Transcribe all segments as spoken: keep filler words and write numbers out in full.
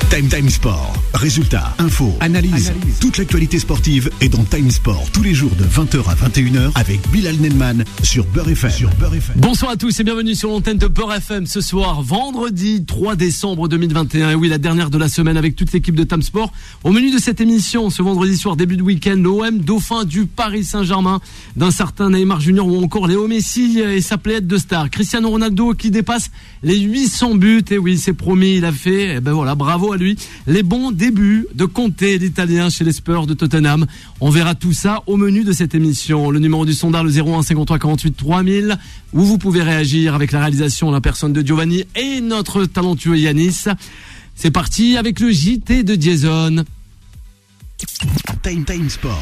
Time Time Sport. Résultats, infos, analyse. analyse. Toute l'actualité sportive est dans Time Sport tous les jours de vingt heures à vingt et une heures avec Bilal Nenman sur Beurre F M. Sur Beurre F M. Bonsoir à tous et bienvenue sur l'antenne de Beurre F M ce soir, vendredi trois décembre deux mille vingt et un. Et oui, la dernière de la semaine avec toute l'équipe de Time Sport. Au menu de cette émission, ce vendredi soir, début de week-end, l'O M dauphin du Paris Saint-Germain, d'un certain Neymar Junior ou encore Léo Messi et sa pléiade de stars. Cristiano Ronaldo qui dépasse les huit cents buts. Et oui, c'est promis, il a fait. Et ben voilà, bravo à lui. Les bons débuts de Conte, l'Italien, chez les Spurs de Tottenham. On verra tout ça au menu de cette émission. Le numéro du standard, le zéro un cinquante-trois quarante-huit trois mille, où vous pouvez réagir avec la réalisation, la personne de Giovanni et notre talentueux Yanis. C'est parti avec le J T de Jason. Time Time Sport.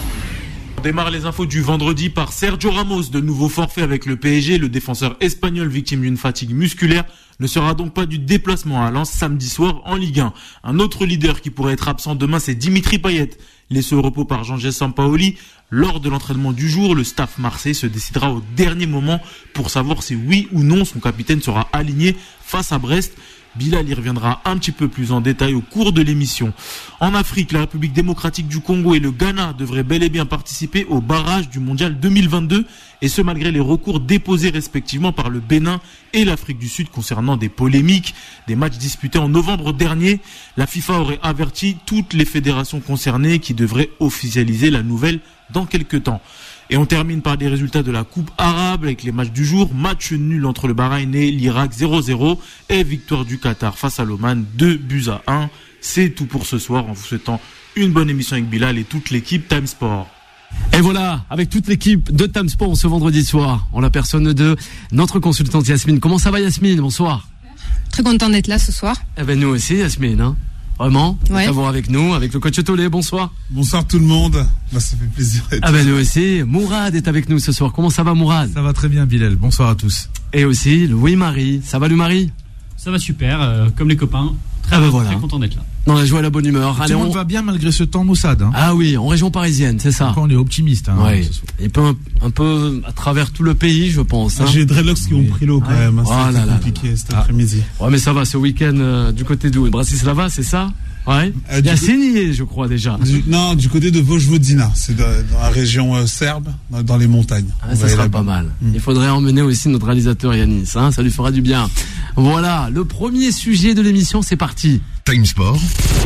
On démarre les infos du vendredi par Sergio Ramos, de nouveau forfait avec le P S G. Le défenseur espagnol victime d'une fatigue musculaire ne sera donc pas du déplacement à Lens samedi soir en Ligue un. Un autre leader qui pourrait être absent demain, c'est Dimitri Payet. Laissé au repos par Jean-Jacques Sampaoli, lors de l'entraînement du jour, le staff marseillais se décidera au dernier moment pour savoir si oui ou non son capitaine sera aligné face à Brest. Bilal y reviendra un petit peu plus en détail au cours de l'émission. En Afrique, la République démocratique du Congo et le Ghana devraient bel et bien participer au barrage du mondial deux mille vingt-deux, et ce malgré les recours déposés respectivement par le Bénin et l'Afrique du Sud concernant des polémiques, des matchs disputés en novembre dernier. La FIFA aurait averti toutes les fédérations concernées qui devraient officialiser la nouvelle dans quelques temps. Et on termine par des résultats de la Coupe arabe avec les matchs du jour. Match nul entre le Bahreïn et l'Irak zéro zéro et victoire du Qatar face à l'Oman deux buts à un. C'est tout pour ce soir en vous souhaitant une bonne émission avec Bilal et toute l'équipe Time Sport. Et voilà, avec toute l'équipe de Time Sport ce vendredi soir, en la personne de notre consultante Yasmine. Comment ça va Yasmine? Bonsoir. Très content d'être là ce soir. Eh ben nous aussi Yasmine, hein. Vraiment, ouais. Nous avons avec nous, avec le coach Tolé, bonsoir. Bonsoir tout le monde, bah, ça fait plaisir. Ah ben nous aussi, Mourad est avec nous ce soir. Comment ça va Mourad? Ça va très bien Bilal, bonsoir à tous. Et aussi Louis-Marie, ça va Louis-Marie? Ça va super, euh, comme les copains, très, ah ben voilà. très content d'être là. On a joué à la bonne humeur. Allez, tout le monde on... va bien malgré ce temps maussade. Hein. Ah oui, en région parisienne, c'est ça. Encore on est optimiste. Hein, ouais. Et peu, un, un peu à travers tout le pays, je pense. Hein. J'ai des dreadlocks qui oui. ont pris l'eau quand ah, même. Oh c'était là compliqué là. cet ah. après-midi. Ouais, mais ça va, ce week-end euh, du côté d'où? Bratislava, c'est ça? Ouais. Euh, Il y a Sénillé, je crois déjà. Du, non, du côté de Vojvodina, c'est de, dans la région euh, serbe, dans, dans les montagnes. Ah, ça sera pas mal. Mm. Il faudrait emmener aussi notre réalisateur Yanis, hein, ça lui fera du bien. Voilà, le premier sujet de l'émission, c'est parti. Time Sport.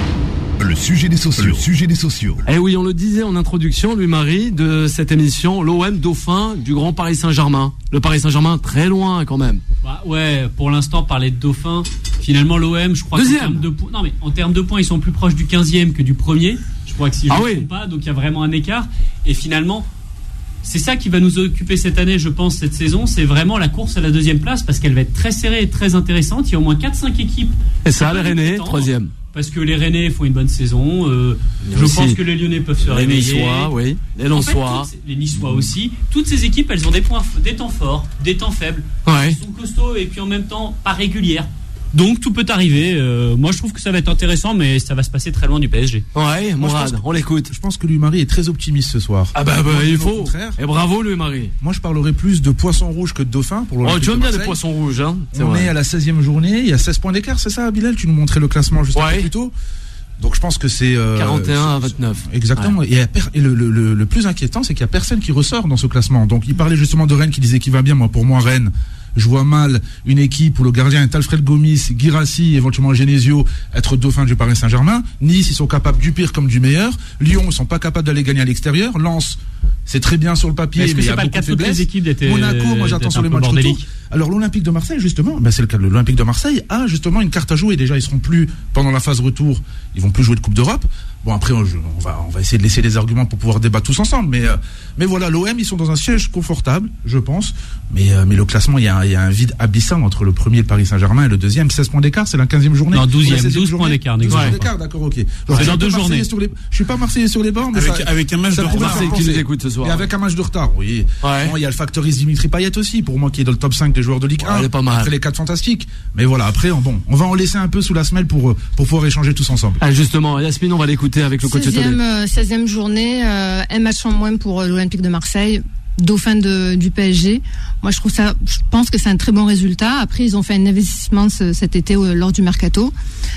Le sujet des sociaux. Le sujet des sociaux. Eh oui, on le disait en introduction, Louis-Marie, de cette émission, l'O M dauphin du Grand Paris Saint-Germain. Le Paris Saint-Germain, très loin quand même. Bah ouais, pour l'instant, parler de dauphin, finalement l'O M, je crois qu'en termes de points, non mais en termes de points, ils sont plus proches du quinzième que du premier. Je crois que si je ne ah me oui. trompe pas, donc il y a vraiment un écart. Et finalement, c'est ça qui va nous occuper cette année, je pense, cette saison. C'est vraiment la course à la deuxième place parce qu'elle va être très serrée et très intéressante. Il y a au moins quatre cinq équipes. Et ça, les Rennais, troisième. Parce que les Rennais font une bonne saison. Euh, je aussi. pense que les Lyonnais peuvent se les réveiller. Les Niçois, oui. Les Lensois. En fait, les Niçois aussi. Toutes ces équipes, elles ont des points, des temps forts, des temps faibles. Ouais. Elles sont costauds et puis en même temps pas régulières. Donc tout peut arriver. Euh, moi je trouve que ça va être intéressant, mais ça va se passer très loin du P S G. Ouais, Mourad, on l'écoute. Je pense que Louis-Marie est très optimiste ce soir. Ah bah, bah il faut. Et bravo Louis-Marie. Moi je parlerai plus de poisson rouge que de dauphin pour l'Olympique. Oh, tu aimes bien des poissons rouges, hein. C'est on vrai. Est à la seizième journée, il y a seize points d'écart, c'est ça Bilal? Tu nous montrais le classement juste ouais. un peu plus tôt. Donc je pense que c'est euh, quarante et un à vingt-neuf. Exactement. Ouais. Et, et le, le, le, le plus inquiétant, c'est qu'il y a personne qui ressort dans ce classement. Donc il parlait justement de Rennes qui disait qu'il va bien. Moi, pour moi, Rennes, je vois mal une équipe où le gardien est Alfred Gomis, Guirassy, éventuellement Genesio, être dauphin du Paris Saint-Germain. Nice, ils sont capables du pire comme du meilleur. Lyon, ils sont pas capables d'aller gagner à l'extérieur. Lens, c'est très bien sur le papier, mais, mais il y a beaucoup de faiblesses. Monaco, moi j'attends sur les matchs retour. Alors l'Olympique de Marseille, justement, ben c'est le cas. L'Olympique de Marseille a justement une carte à jouer. Déjà, ils seront plus pendant la phase retour. Ils vont plus jouer de Coupe d'Europe. Bon après, on, on va on va essayer de laisser les arguments pour pouvoir débattre tous ensemble. Mais euh, mais voilà, l'O M, ils sont dans un siège confortable, je pense. Mais euh, mais le classement, il y a un, il y a un vide abyssal entre le premier, le Paris Saint-Germain, et le deuxième. seize points d'écart, c'est la quinzième journée. Non, douzième, douze points d'écart. douze points d'écart, d'accord, ok. Alors, c'est dans deux journées. Les, je suis pas marseillais sur les bords, mais avec, ça, avec un match de retard. Qui nous écoute ce soir. Et avec un match de retard, oui. Ouais. Bon, il y a le factoriste Dimitri Payet aussi, pour moi, qui est dans le top cinq des joueurs de Ligue un. Ouais, pas mal. Après les quatre fantastiques. Mais voilà, après, bon, on va en laisser un peu sous la semelle pour pour pouvoir échanger tous ensemble. Ah, justement, Yasmine, on va l'écouter avec le coach Tolé. seizième journée, euh, un match en moins pour l'Olympique de Marseille, dauphin de, du P S G. Moi, je trouve ça, je pense que c'est un très bon résultat. Après, ils ont fait un investissement ce, cet été euh, lors du mercato.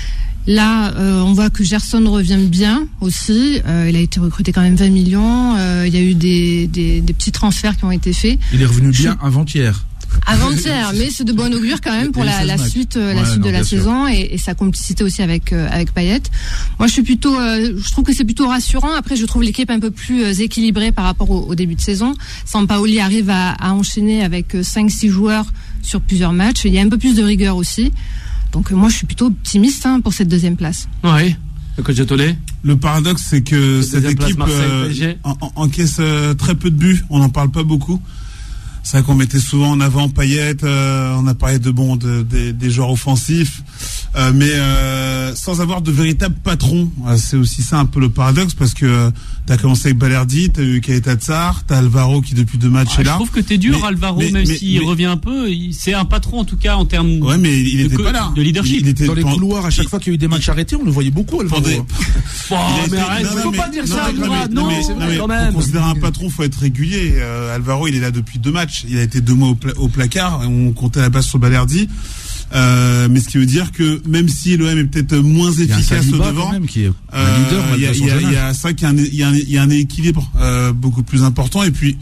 Là, euh, on voit que Gerson revient bien aussi. Euh, il a été recruté quand même vingt millions. Euh, il y a eu des, des, des petits transferts qui ont été faits. Il est revenu bien Je... avant-hier. Avant-hier, mais c'est de bon augure quand même pour la, la suite, euh, la ouais, suite non, de la sûr. saison et, et sa complicité aussi avec euh, avec Payet. Moi, je suis plutôt, euh, je trouve que c'est plutôt rassurant. Après, je trouve l'équipe un peu plus euh, équilibrée par rapport au, au début de saison. Sampaoli arrive à, à enchaîner avec cinq six joueurs sur plusieurs matchs. Il y a un peu plus de rigueur aussi. Donc, euh, moi, je suis plutôt optimiste hein, pour cette deuxième place. Oui. Le coach Tollet. Le paradoxe, c'est que Cette cette place, équipe Marseille, euh, P S G. en- en- encaisse euh, très peu de buts. On n'en parle pas beaucoup. C'est vrai qu'on mettait souvent en avant Payet, euh, on a parlé de bon de, de- des joueurs offensifs, euh, mais euh, sans avoir de véritable patron. Euh, c'est aussi ça un peu le paradoxe, parce que euh, t'as commencé avec Balerdi, t'as eu Keita Tsar, t'as Alvaro qui depuis deux matchs Ah, est je là. trouve que t'es dur, Mais- Alvaro, mais- même mais- s'il mais- revient un peu. il- C'est un patron en tout cas en termes. Ouais, mais il de était co- pas là. de leadership. Il, il était Dans les pen- couloirs, à chaque il- fois qu'il y a eu des matchs arrêtés, on le voyait beaucoup, Alvaro. pendait- Oh, Il a mais été- arrête, non, non, faut mais- pas dire non, ça, mais- Mourad. non, Non, mais- non, mais quand pour même. considérer un patron, faut être régulier. Euh, Alvaro, il est là depuis deux matchs. Il a été deux mois au, pla- au placard. On comptait à la base sur Balerdi. Euh, mais ce qui veut dire que même si l'O M est peut-être moins Il y a un efficace au Saliba, devant, quand même, qui est un euh, leader, il y a, malgré son il y a, jeune il y âge. a ça qui est un, il y a un, il y a un équilibre euh, beaucoup plus important. Et puis,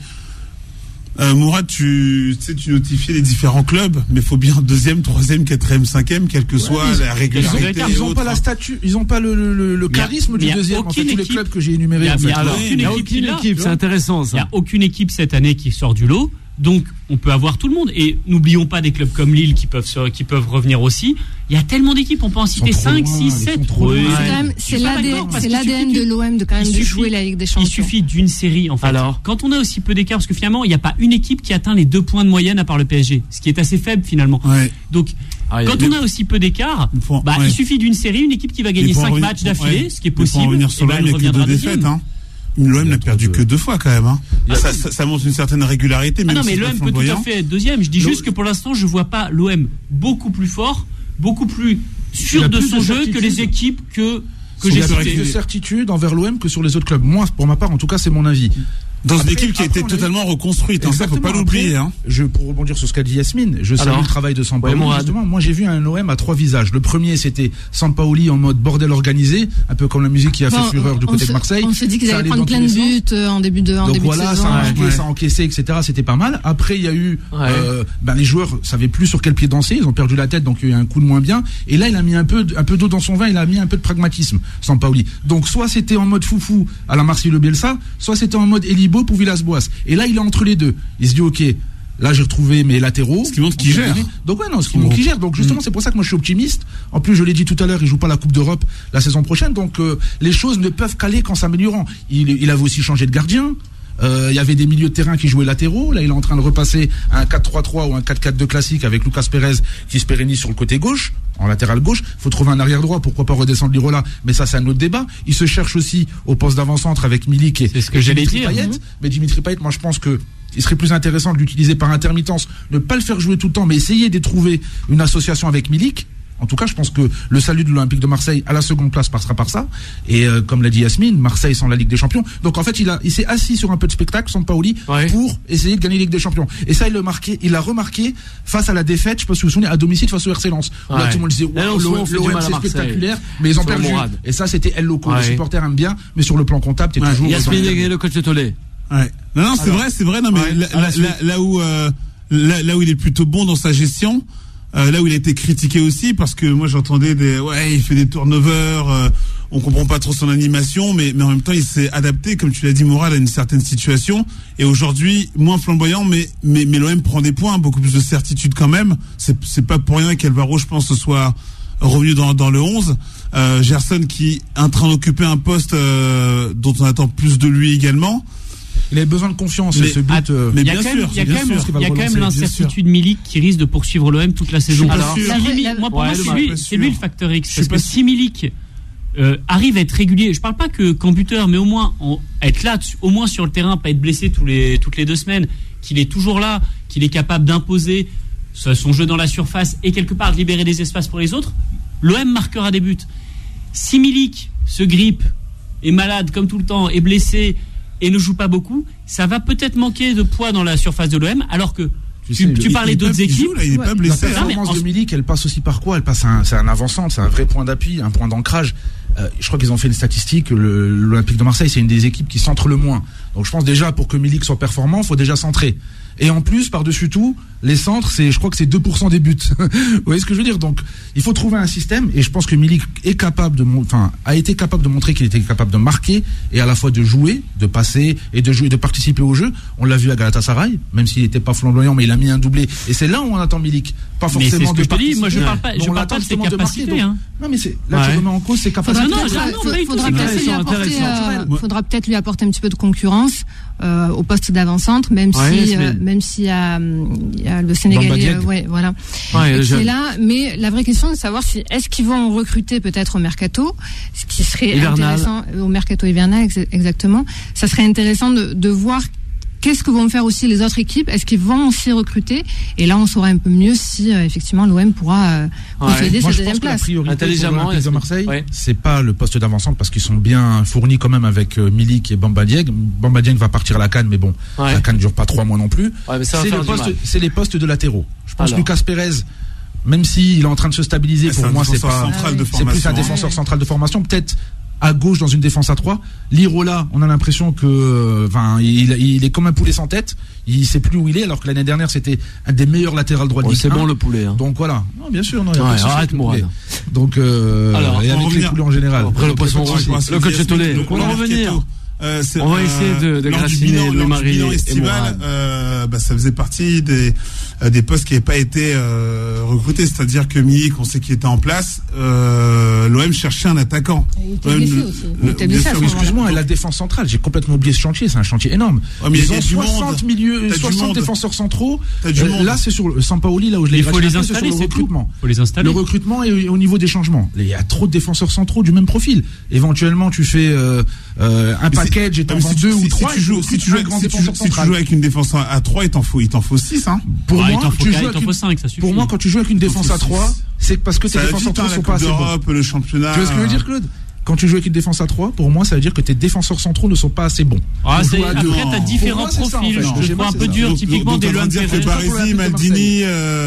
euh, Mourad, tu, tu sais, tu notifiais les différents clubs, mais faut bien deuxième, troisième, quatrième, cinquième, quelle que soit ils- la régularité. ils Ils et n'ont pas autres. la statue, ils n'ont pas le, le, le, le Mais y a- charisme mais du y a deuxième. En fait, aucune tous les équipe- clubs que j'ai Il énumérés. y a- en il y fait. a alors Ouais, aucune Il n'y a équipe qui aucune l'a. équipe, c'est intéressant Il n'y ça. a aucune équipe cette année qui sort du lot. Donc, on peut avoir tout le monde. Et n'oublions pas des clubs comme Lille qui peuvent, se- qui peuvent revenir aussi. Il y a tellement d'équipes, on peut en citer Ils sont trop cinq, loin, six, ils sept. sont trop loin. C'est Ouais. quand même, Je c'est suis pas l'A D N, d'accord, parce c'est qu'il l'A D N suffit de l'O M de quand même il de suffit- jouer la Ligue des Il Champions. suffit d'une série, en fait. Alors Quand on a aussi peu d'écart, parce que finalement, il n'y a pas une équipe qui atteint les deux points de moyenne à part le P S G, ce qui est assez faible finalement. Ouais. Donc, Ah, il y a quand des- on a aussi peu d'écart, Il faut- bah, ouais. il suffit d'une série, une équipe qui va Mais gagner pour en cinq revenir- matchs d'affilée, ouais. ce qui est Mais pour en possible, revenir et sur bah, l'O M, elle il n'y a que reviendra deux deuxième. défaites. Hein. L'O M n'a perdu trop que de- deux fois quand même. Hein. Ah ça, oui. ça, ça montre une certaine régularité. Ah Même non, si mais c'est l'O pas M peut tout flamboyant. à fait être deuxième. Je dis Le- juste que pour l'instant, je vois pas l'O M beaucoup plus fort, beaucoup plus Il y sûr a de plus son de jeu que certitude. les équipes que, que Il j'ai y a plus citées. de certitude envers l'O M que sur les autres clubs. Moi, pour ma part, en tout cas, c'est mon avis. Dans Après- une équipe qui a après, été on a eu- totalement reconstruite. Hein, ça, faut Exactement. pas l'oublier. Après, Hein. Je, pour rebondir sur ce qu'a dit Yasmine, je salue Alors le travail de Sampaoli. Ouais, Mourad. Justement, moi j'ai vu un O M à trois visages. Le premier, c'était Sampaoli en mode bordel organisé, un peu comme la musique qui a Bon, fait fureur du on côté se- de Marseille. On s'est dit qu'ils Ça allaient allait prendre dans plein tous de les buts euh, en début de, en Donc début voilà, de saison. ça a marqué, ouais. ça a encaissé, et cetera. C'était pas mal. Après, il y a eu, Ouais. euh, ben les joueurs savaient plus sur quel pied danser. Ils ont perdu la tête, donc il y a eu un coup de moins bien. Et là, il a mis un peu, de- un peu d'eau dans son vin. Il a mis un peu de pragmatisme, Sampaoli. Donc soit c'était en mode foufou à la Marseille Bielsa, soit c'était en mode Elibo pour Villas-Boas. Et là, il est entre les deux. Il se dit ok. Là, j'ai retrouvé mes latéraux. Ce qui montre qu'il On peut gère. donner. Donc ouais, non, ce qui montre qu'il gère. Donc justement, c'est pour ça que moi je suis optimiste. En plus, je l'ai dit tout à l'heure, il joue pas la Coupe d'Europe la saison prochaine. Donc euh, les choses ne peuvent qu'aller qu'en s'améliorant. Il, il avait aussi changé de gardien. Euh, il y avait des milieux de terrain qui jouaient latéraux. Là, il est en train de repasser à un quatre trois trois ou un quatre quatre deux classique avec Lucas Pérez qui se pérennise sur le côté gauche, en latéral gauche. Faut trouver un arrière droit. Pourquoi pas redescendre Lirola? Mais ça, c'est un autre débat. Il se cherche aussi au poste d'avant-centre avec Milik et, C'est ce que et j'allais Dimitri dire. Payet. Mhm. Mais Dimitri Payet, moi, je pense que il serait plus intéressant de l'utiliser par intermittence, ne pas le faire jouer tout le temps, mais essayer de trouver une association avec Milik. En tout cas, je pense que le salut de l'Olympique de Marseille à la seconde place passera par ça. Et euh, comme l'a dit Yasmine, Marseille sans la Ligue des Champions. Donc en fait, il a, il s'est assis sur un peu de spectacle, Sampaoli, Ouais. pour essayer de gagner la Ligue des Champions. Et ça, il l'a marqué, il l'a remarqué face à la défaite. Je pense que vous vous souvenez, à domicile face au R C Lens. Où Là, Ouais. tout le monde disait, Là, wow, on se- l'O- on fait du l'O M mal à c'est Marseille. spectaculaire, mais ils ont Sur perdu. Mourad. Et ça, c'était El Loco. Ouais. Les supporters aiment bien, mais sur le plan comptable, t'es Ouais. toujours. Yasmine et le coach de Tollet. Ouais. Non, non, c'est Alors, vrai, c'est vrai. Non, mais ouais, là, à la là, suite. là, là où, euh, là, là où il est plutôt bon dans sa gestion, euh, là où il a été critiqué aussi, parce que moi j'entendais des, ouais, il fait des turnovers, euh, on comprend pas trop son animation, mais, mais en même temps il s'est adapté, comme tu l'as dit, Mourad, à une certaine situation. Et aujourd'hui, moins flamboyant, mais, mais, mais l'O M prend des points, beaucoup plus de certitude quand même. C'est, c'est pas pour rien qu'Alvaro, je pense, ce soit revenu dans, dans le onze. Euh, Gerson qui est en train d'occuper un poste euh, dont on attend plus de lui également. Il avait besoin de confiance, Mais- ce but. euh, mais Il y a bien quand même, sûr, il y a bien quand même, sûr qu'il va il y a le quand même relancer, bien l'incertitude Milik qui risque de poursuivre l'O M toute la saison. pas Alors, sûr. si La- Milik- la- moi, pour Ouais, moi, le c'est match, lui, pas c'est sûr. lui le facteur X. Je suis Parce pas que sûr. si Milik euh, arrive à être régulier, je parle pas que qu'en buteur, mais au moins en- être là, tu- au moins sur le terrain, pas être blessé tous les, toutes les deux semaines, qu'il est toujours là, qu'il est capable d'imposer son son jeu dans la surface et quelque part de libérer des espaces pour les autres, l'O M marquera des buts. Si Milik se grippe, est malade comme tout le temps, est blessé et ne joue pas beaucoup, ça va peut-être manquer de poids dans la surface de l'O M, alors que Tu, sais, tu parlais d'autres équipes. Joue, là, il est ouais. pas blessé. La performance non, de Milik, elle passe aussi par quoi? Elle passe un, c'est un avant-centre, c'est un vrai point d'appui, un point d'ancrage. Euh, je crois qu'ils ont fait une statistique. Le, L'Olympique de Marseille, c'est une des équipes qui centre le moins. Donc je pense déjà pour que Milik soit performant, il faut déjà centrer. Et en plus, par-dessus tout, les centres, c'est, je crois que c'est deux pour cent des buts. Vous voyez ce que je veux dire? Donc, il faut trouver un système, et je pense que Milik est capable de, enfin, a été capable de montrer qu'il était capable de marquer, et à la fois de jouer, de passer, et de jouer, de participer au jeu. On l'a vu à Galatasaray, même s'il n'était pas flamboyant, mais il a mis un doublé. Et c'est là où on attend Milik. Pas forcément mais c'est ce de que je te dis. Moi, je parle pas, je parle pas de ses capacités, de hein. Non, mais c'est, là, ouais. tu remets en cause ses capacités. Faudra, non, non, non, faudra, peut-être lui apporter, euh, faudra peut-être lui apporter un petit peu de concurrence, euh, au poste d'avant-centre, même ouais, si, euh, même s'il y a, il y a le Sénégalais, euh, ouais, voilà, ouais, qui est là. Mais la vraie question, c'est de savoir si, est-ce qu'ils vont recruter peut-être au mercato, ce qui serait hivernal. intéressant, au mercato hivernal, exactement. Ça serait intéressant de, de voir qu'est-ce que vont faire aussi les autres équipes? Est-ce qu'ils vont aussi recruter? Et là, on saura un peu mieux si euh, effectivement l'O M pourra euh, consolider ouais. cette deuxième place. Intelligemment, de Marseille, ouais. c'est pas le poste d'avant-centre parce qu'ils sont bien fournis quand même avec euh, Milik et Bamba Dieng. Bamba Dieng va partir à la CAN, mais bon, ouais. la CAN ne dure pas trois mois non plus. Ouais, mais ça c'est, va le faire poste, c'est les postes de latéraux. Je pense Alors. Lucas Pérez, même s'il est en train de se stabiliser, ouais, pour moi, c'est pas, ah, oui. c'est plus un défenseur central de formation, peut-être. À gauche dans une défense à trois, Lirola, on a l'impression que, enfin, il, il est comme un poulet sans tête. Il sait plus où il est, alors que l'année dernière c'était un des meilleurs latérales droits de Ligue un. C'est bon le poulet. Hein. Donc voilà. Non, bien sûr, non. Ouais, arrête moi. Donc euh, alors, et avec les poulets en général. Après le poisson rouge, le coach Tolé. Donc on va revenir. Euh, on va essayer de, de grassiner le mari estival. Euh, bah, ça faisait partie des euh, des postes qui n'avaient pas été euh, recrutés, c'est-à-dire que Milik, on sait qu'il était en place. Euh, L'O M cherchait un attaquant. Il était blessé aussi. Il était blessé. Excuse-moi, la défense centrale, j'ai complètement oublié ce chantier. C'est un chantier énorme. Oh, mais ils ont soixante milieux, soixante défenseurs centraux. Euh, là, c'est sur le Sampaoli, là où je l'ai. Il faut les installer, c'est tout. Faut les installer. Le recrutement et au niveau des changements. Il y a trop de défenseurs centraux du même profil. Éventuellement, tu fais euh, euh, un package et t'en vends deux ou trois. Si tu joues, si tu joues, si tu joues avec une défense à trois, il t'en faut, il t'en faut six, hein. Pour moi, tu joues avec cinq, ça suffit. Pour moi, quand tu joues avec une défense à trois, c'est parce que tes défenses centrales sont pas assez bons. Le championnat. Tu vois ce que je veux dire, Claude? Quand tu joues avec une défense à trois, pour moi, ça veut dire que tes défenseurs centraux ne sont pas assez bons. Ah, c'est, après, t'as différents profils. Je vois un peu dur, typiquement des Loan Pérez. Baresi, Maldini,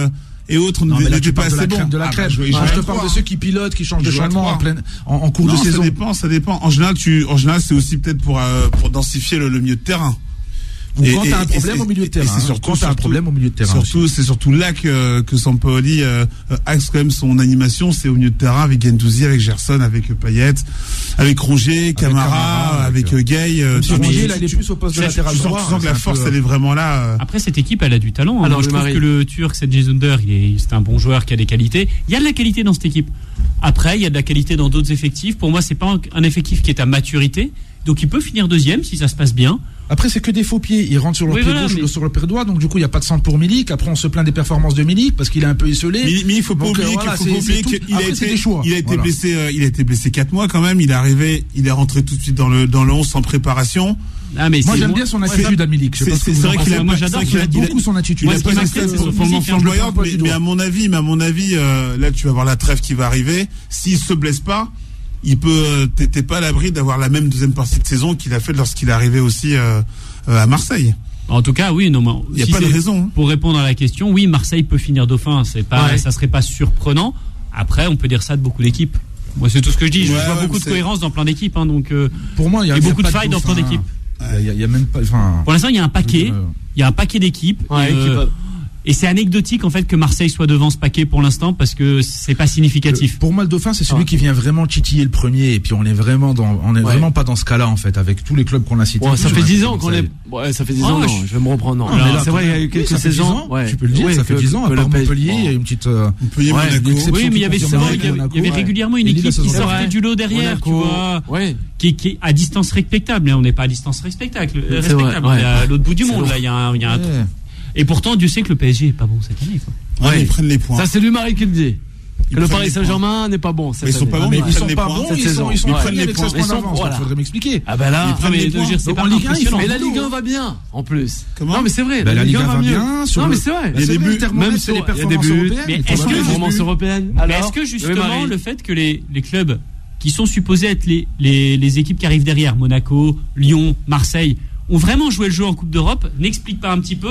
et autres n'étaient pas assez bons. De la crème. Je te parle de ceux qui pilotent, qui changent de changement en pleine, en cours de saison. Ça dépend, ça dépend. En général, tu, en général, c'est aussi peut-être pour, pour densifier le milieu de terrain. Ou quand tu as un problème au milieu de terrain. C'est surtout, quand tu as un problème au milieu de terrain. Surtout, c'est surtout là que, que Sampaoli euh, axe quand même son animation, c'est au milieu de terrain avec Guendouzi, avec Gerson, avec Payet, avec Rongier, Camara, avec, avec Gay. Euh, Rongier, là, il est plus au poste de latéral droit. Tu sens que la force, elle est vraiment là. Après, cette équipe, elle a du talent. Alors, je trouve que le Turc, c'est Jazunder, c'est un bon joueur qui a des qualités. Il y a de la qualité dans cette équipe. Après, il y a de la qualité dans d'autres effectifs. Pour moi, c'est pas un effectif qui est à maturité. Donc, il peut finir deuxième si ça se passe bien. Après, c'est que des faux pieds. Ils rentrent sur le oui, pied voilà, gauche mais... ou sur le pied droit. Donc, du coup, il n'y a pas de centre pour Milik. Après, on se plaint des performances de Milik parce qu'il est un peu isolé. Mais, mais il faut pas donc, oublier, voilà, qu'il, faut oublier qu'il a Après, été, il a été voilà. blessé, euh, il a été blessé quatre mois quand même. Il est arrivé, il est rentré tout de suite dans le, dans le onze sans préparation. Ah, mais moi, j'aime bien son attitude à Milik. C'est, c'est, c'est vrai qu'il a, moi, j'adore qu'il a beaucoup son attitude. Il a pas une stade flamboyante, mais, mais à mon avis, mais à mon avis, euh, là, tu vas voir la trêve qui va arriver. S'il se blesse pas, il peut, t'es, t'es pas à l'abri d'avoir la même deuxième partie de saison qu'il a fait lorsqu'il est arrivé aussi euh, euh, à Marseille. En tout cas, oui, non, il n'y a si pas de raison. Hein. Pour répondre à la question, oui, Marseille peut finir dauphin, c'est pas, ouais. ça serait pas surprenant. Après, on peut dire ça de beaucoup d'équipes. Moi, c'est tout ce que je dis. Ouais, je vois ouais, beaucoup de cohérence dans plein d'équipes, hein, donc euh, pour moi, il y a, y a beaucoup de failles dans plein d'équipes. Il y, y a même pas. Enfin, pour l'instant, il y a un paquet. Il y a un paquet d'équipes. Ouais, euh, Et c'est anecdotique en fait que Marseille soit devant ce paquet pour l'instant parce que c'est pas significatif. Euh, pour moi, le Dauphin, c'est celui ah. qui vient vraiment titiller le premier et puis on est vraiment dans, on est ouais. vraiment pas dans ce cas-là en fait avec tous les clubs qu'on a cités. Ouais, ça fait dix ans qu'on est. Ouais, ça fait dix ans. Non, je vais me reprendre. Non, non, là, c'est vrai, il y a eu quelques oui, saisons. Ouais. Tu peux le dire, oui, ça fait dix ans. À part Montpellier, il y a une petite. Montpellier, Monaco. Oui, mais il y avait il y avait régulièrement une équipe qui sortait du lot derrière, tu vois, qui est à distance respectable. On n'est pas à distance respectable. Respectable. On est à l'autre bout du monde. Là, il y a un, il y a un. Et pourtant, Dieu sait que le P S G est pas bon cette année. Quoi. Ouais, ils prennent les points. Ça, c'est lui, Marie, qui le dit. Que le Paris Saint-Germain n'est pas bon. Ils sont pas bons, mais ils sont pas bons. Ils sont, ils sont prennent les points. Ils sont, voilà. Faudrait m'expliquer. Ah ben là, ils mais dire, c'est pas en Ligue un, mais la Ligue un va bien, en plus. Comment? Non, mais c'est vrai. La, la Ligue un va bien. Non, mais c'est vrai. Il y a des buts, même sur les performances européennes. Mais est-ce que les performances européennes? Mais est-ce que justement le fait que les les clubs qui sont supposés être les les les équipes qui arrivent derrière, Monaco, Lyon, Marseille, ont vraiment joué le jeu en Coupe d'Europe, n'explique pas un petit peu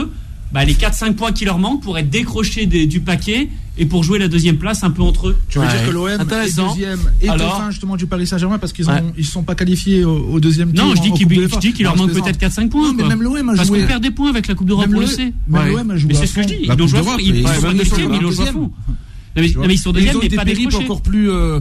bah, les quatre cinq points qui leur manquent pour être décrochés des, du paquet et pour jouer la deuxième place un peu entre eux. Tu veux Ouais. dire que l'O M est deuxième et Alors dauphin justement du Paris Saint-Germain parce qu'ils Ouais. ne sont pas qualifiés au, au deuxième tour. Non, je dis en qu'il, Coupe de je l'E F A. dis qu'il leur Non, je manque plaisante. peut-être quatre cinq points. Non, mais quoi. même l'O M a Parce joué. qu'on perd des points avec la Coupe d'Europe, Même on le le- sait. même Ouais. l'O M a joué Mais à c'est ce que je fond. dis. La Ils Coupe ont joué à d'Europe, fond. Ils et sont ils pas sont deuxième, encore ils ont joué à deuxième. fond. Non, mais, Tu non, vois. mais ils sont Et deuxième, ils ont mais été pas périples décrochés. encore plus, euh,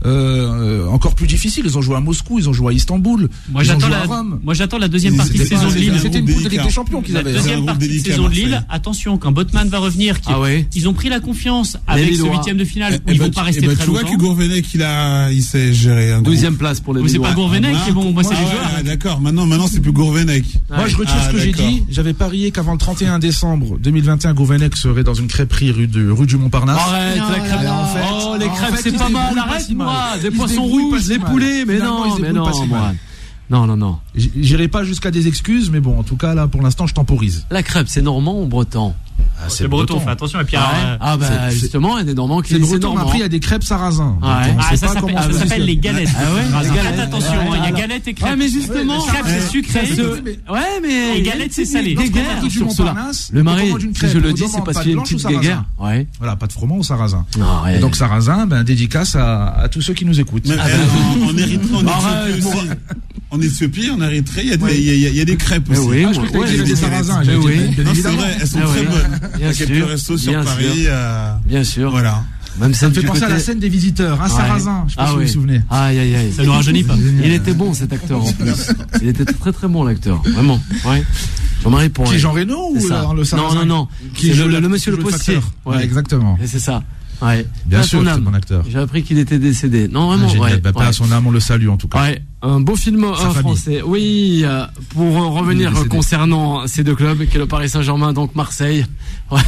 euh, encore plus difficiles. Ils ont joué à Moscou, ils ont joué à Istanbul, Moi, ils ont j'attends joué à la, Rome. moi, j'attends la deuxième Ils partie de étaient pas- saison de c'était Lille. un C'était une groupe poule de Ligue délicat. des Champions qu'ils La avaient. C'est un deuxième groupe partie de délicat, saison de Lille, Marseille. attention, quand Botman va revenir, qui- Ah ouais. ils ont pris la confiance Les avec ce Lillois. huitième de finale où Eh ils ben, vont pas tu- rester eh ben, très tu vois longtemps. que Gourvenec, il a, il sait gérer un groupe. Deuxième place pour les Mais c'est Lillois. pas Gourvenec Ah, qui est bon, moi c'est ah les ouais, joueurs. ah, d'accord. Maintenant, maintenant, c'est plus Gourvenec. Moi, je retire Ah, ce que j'ai d'accord. dit. J'avais parié qu'avant le trente et un décembre deux mille vingt et un, Gourvenec serait dans une crêperie rue, de, rue du Montparnasse. Arrête, Non, la crêpe. là, en fait- Oh, les en crêpes, fait, c'est ils pas se mal. débrouillent pas Arrête, si mal. moi. Des Ils se poissons débrouillent pas rouges, si des mal. poulets. Mais Finalement, ils non, se mais débrouillent pas non, si mal. moi. Non, non, non. J- J'irai pas jusqu'à des excuses, mais bon, en tout cas, là, pour l'instant, je temporise. La crêpe, c'est normand ou breton? Ah, C'est breton, fais attention. Et puis, Ah, alors, ouais. euh, Ah, bah, c'est- justement, il y a des normands qui C'est disent c'est breton, mais normand. après, il y a des crêpes sarrasins. Donc, Ouais. on Ah, sait ça pas s'appelle, comment ça se s'appelle positionne. les galettes. Ah ouais, Alors, les faites galettes. attention, Ouais, hein, il y a alors- galettes et crêpes. Ouais, mais justement. Crêpes, c'est sucré. Ça se- Ouais, mais. Les galettes, c'est salé. Des Lorsqu'on guerres va du sur cela. Montparnasse, Le on mari, commande une si crêpe, je le on dis, c'est demande parce pas qu'il y a de une blanche ou petite sarrasin. guéguerre. Ouais. Voilà, pas de froment au sarrasin. Non, ouais. Et donc sarrasin, ben dédicace à, à tous ceux qui nous écoutent. Mais, Ah, euh, bah, en, en Érythrée, en Arrête, Éthiopie pour- aussi. En Éthiopie, en Érythrée, il y a des, Ouais. il y a- il y a- il y a des crêpes Mais aussi. oui, Ah, je crois que t'avais ouais, dit ouais, des ouais. sarrasins. Mais j'ai dit, oui. bien Non, c'est évidemment. vrai, elles sont Ah très ouais. bonnes. Bien Il y a quelques sûr, restos sur bien Paris. sûr. euh, Bien sûr. Voilà. Même Ça celle me fait du penser à la côté- scène des visiteurs, un Ouais. sarrasin. Je sais pas Ah si vous oui. vous souvenez. Aïe, aïe, aïe. Ça nous rajeunit pas. Il était bon, cet acteur, en plus. Il était très, très bon, l'acteur. Vraiment. Ouais. Jean-Marie Pourret. Qui est Jean Reno ou C'est ça. euh, le sarrasin? Non, non, non. Qui C'est joue le, la- le qui monsieur joue le postier. facteur. Ouais. Ouais, exactement. Et c'est ça. Ouais. Bien Paix à sûr, son c'est âme. bon acteur. J'ai appris qu'il était décédé. Non, vraiment. Ah, génial. ouais. Bah, paix Ouais. à son âme, on le salue en tout cas. Ouais, un beau film euh, Sa famille. français. Oui, euh, pour euh, revenir Il est euh, décédé. concernant ces deux clubs, qui est le Paris Saint-Germain, donc Marseille. Ouais.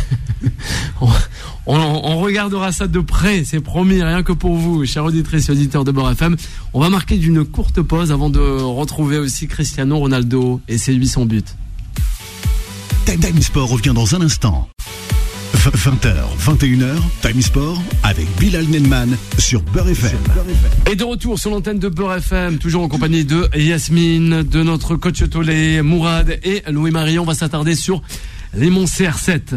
on, on, on regardera ça de près, c'est promis, rien que pour vous, chers auditrices et auditeurs de Beurre F M. On va marquer d'une courte pause avant de retrouver aussi Cristiano Ronaldo et ses huit cents buts. Time Time Sport revient dans un instant. vingt heures, vingt et une heures, Time Sport avec Bilal Nenman sur Beurre F M. Et de retour sur l'antenne de Beurre F M, toujours en compagnie de Yasmine, de notre coach Tolé, Mourad et Louis-Marie. On va s'attarder sur les Monts C R sept.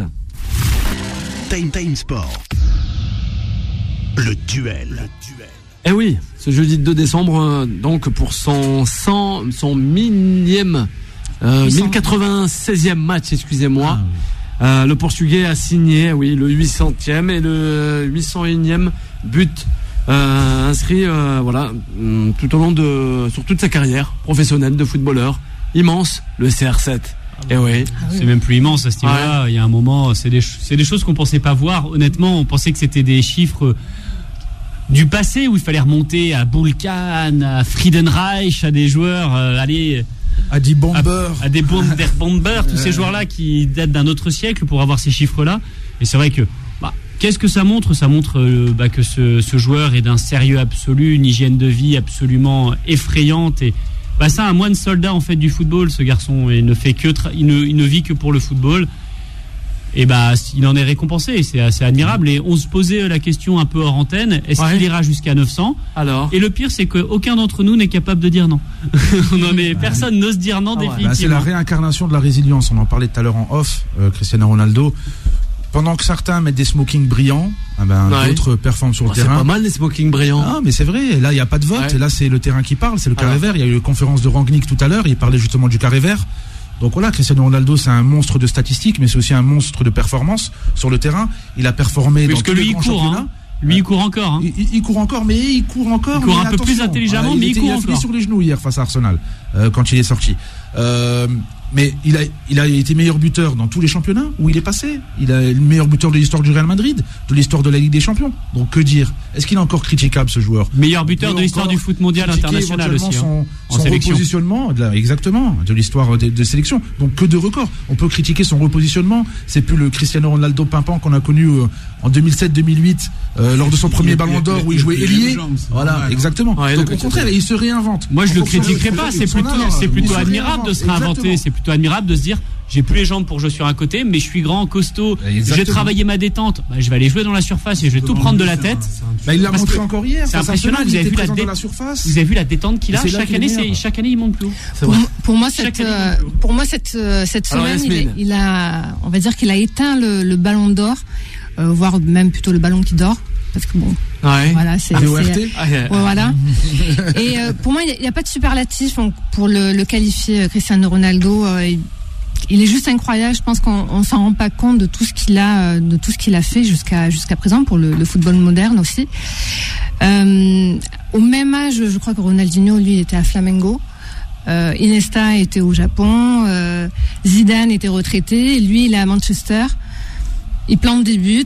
Time Time Sport. Le duel. Le duel. Eh oui, ce jeudi deux décembre, euh, donc pour son cent, son millième, euh, mille quatre-vingt-seizième match, excusez-moi. Ah, oui. Euh, le Portugais a signé, oui, le huit centième et le huit cent unième but euh, inscrit, euh, voilà, hum, tout au long de, sur toute sa carrière professionnelle de footballeur. Immense, le C R sept. Eh oui. C'est même plus immense à ce niveau-là. Il y a un moment, c'est des, ch- c'est des choses qu'on pensait pas voir. Honnêtement, on pensait que c'était des chiffres du passé où il fallait remonter à Bulkan, à Friedenreich, à des joueurs, euh, allez, Adi Bomber. à, à des Bom- der Bomber, tous ces joueurs-là qui datent d'un autre siècle pour avoir ces chiffres-là. Et c'est vrai que, bah, qu'est-ce que ça montre? Ça montre euh, bah, que ce, ce joueur est d'un sérieux absolu, une hygiène de vie absolument effrayante. Et bah, c'est un moine soldat en fait du football, ce garçon. Et il ne fait que, tra- il ne, il ne vit que pour le football. Et bah, il en est récompensé. Et c'est assez admirable. Et on se posait la question un peu hors antenne. Est-ce Ouais. qu'il ira jusqu'à neuf cents? Alors. Et le pire, c'est qu'aucun d'entre nous n'est capable de dire non. On en est, personne n'ose dire non Ah ouais. Bah, c'est définitivement. la réincarnation de la résilience. On en parlait tout à l'heure en off. euh, Cristiano Ronaldo. Pendant que certains mettent des smokings brillants, ah ben, Ouais. d'autres performent sur Oh, le c'est terrain. pas mal les smoking brillants. Ah, mais c'est vrai. Là, il n'y a pas de vote. Ouais. Et là, c'est le terrain qui parle. C'est le carré Alors. vert. Il y a eu une conférence de Rangnick tout à l'heure. Il parlait justement du carré vert. Donc voilà, Cristiano Ronaldo, c'est un monstre de statistiques, mais c'est aussi un monstre de performance sur le terrain. Il a performé Puisque dans tous lui, les il grands court, championnats. hein. Lui, il court encore. Hein. Il, il- il court encore, mais il court encore. Il court mais un peu plus attention. intelligemment, Ah, mais il était- court a fini encore. sur les genoux hier face à Arsenal euh, quand il est sorti. Euh, mais il a, il a été meilleur buteur dans tous les championnats où il est passé. Il a le meilleur buteur de l'histoire du Real Madrid, de l'histoire de la Ligue des Champions. Donc que dire? Est-ce qu'il est encore critiquable ce joueur? Meilleur buteur On de peut l'histoire encore du foot mondial critiquer international aussi. éventuellement hein. Son, En son sélection. repositionnement, de la- exactement, de l'histoire de, de sélection. Donc que de records. On peut critiquer son repositionnement. C'est plus le Cristiano Ronaldo pimpant qu'on a connu euh, en deux mille sept deux mille huit euh, lors de son premier Il- Ballon il- d'Or il- où il il- jouait il- ailier. il- il- Voilà, il- exactement. Ouais, Donc le au contraire, il se réinvente. Moi, je En le fonction de- critiquerais pas. C'est de son plutôt, art, c'est il plutôt se admirable de se réinvente. réinventer. C'est plutôt plutôt admirable de se dire j'ai plus les jambes pour jouer sur un côté, mais je suis grand, costaud, exactement. J'ai travaillé ma détente, bah, je vais aller jouer dans la surface et je vais tout prendre de la tête. Bah, il l'a montré encore hier. C'est impressionnant. Vous avez vu la, dé... la surface. Vous avez vu la détente qu'il a. Chaque année, c'est... chaque année, il monte plus haut. Pour, pour moi, cette, euh, pour moi, cette cette semaine, Alors, il, il a, on va dire qu'il a éteint le, le ballon d'or, euh, voire même plutôt le ballon qui dort. Parce que bon, ouais. voilà, c'est, ah, c'est ah, yeah. ouais, voilà. Et euh, pour moi, il n'y a, a pas de superlatif pour le, le qualifier Cristiano Ronaldo. Euh, il, il est juste incroyable. Je pense qu'on on s'en rend pas compte de tout ce qu'il a, de tout ce qu'il a fait jusqu'à jusqu'à présent pour le, le football moderne aussi. Euh, au même âge, je crois que Ronaldinho, lui, était à Flamengo. Euh, Iniesta était au Japon. Euh, Zidane était retraité. Lui, il est à Manchester. Il plante des buts.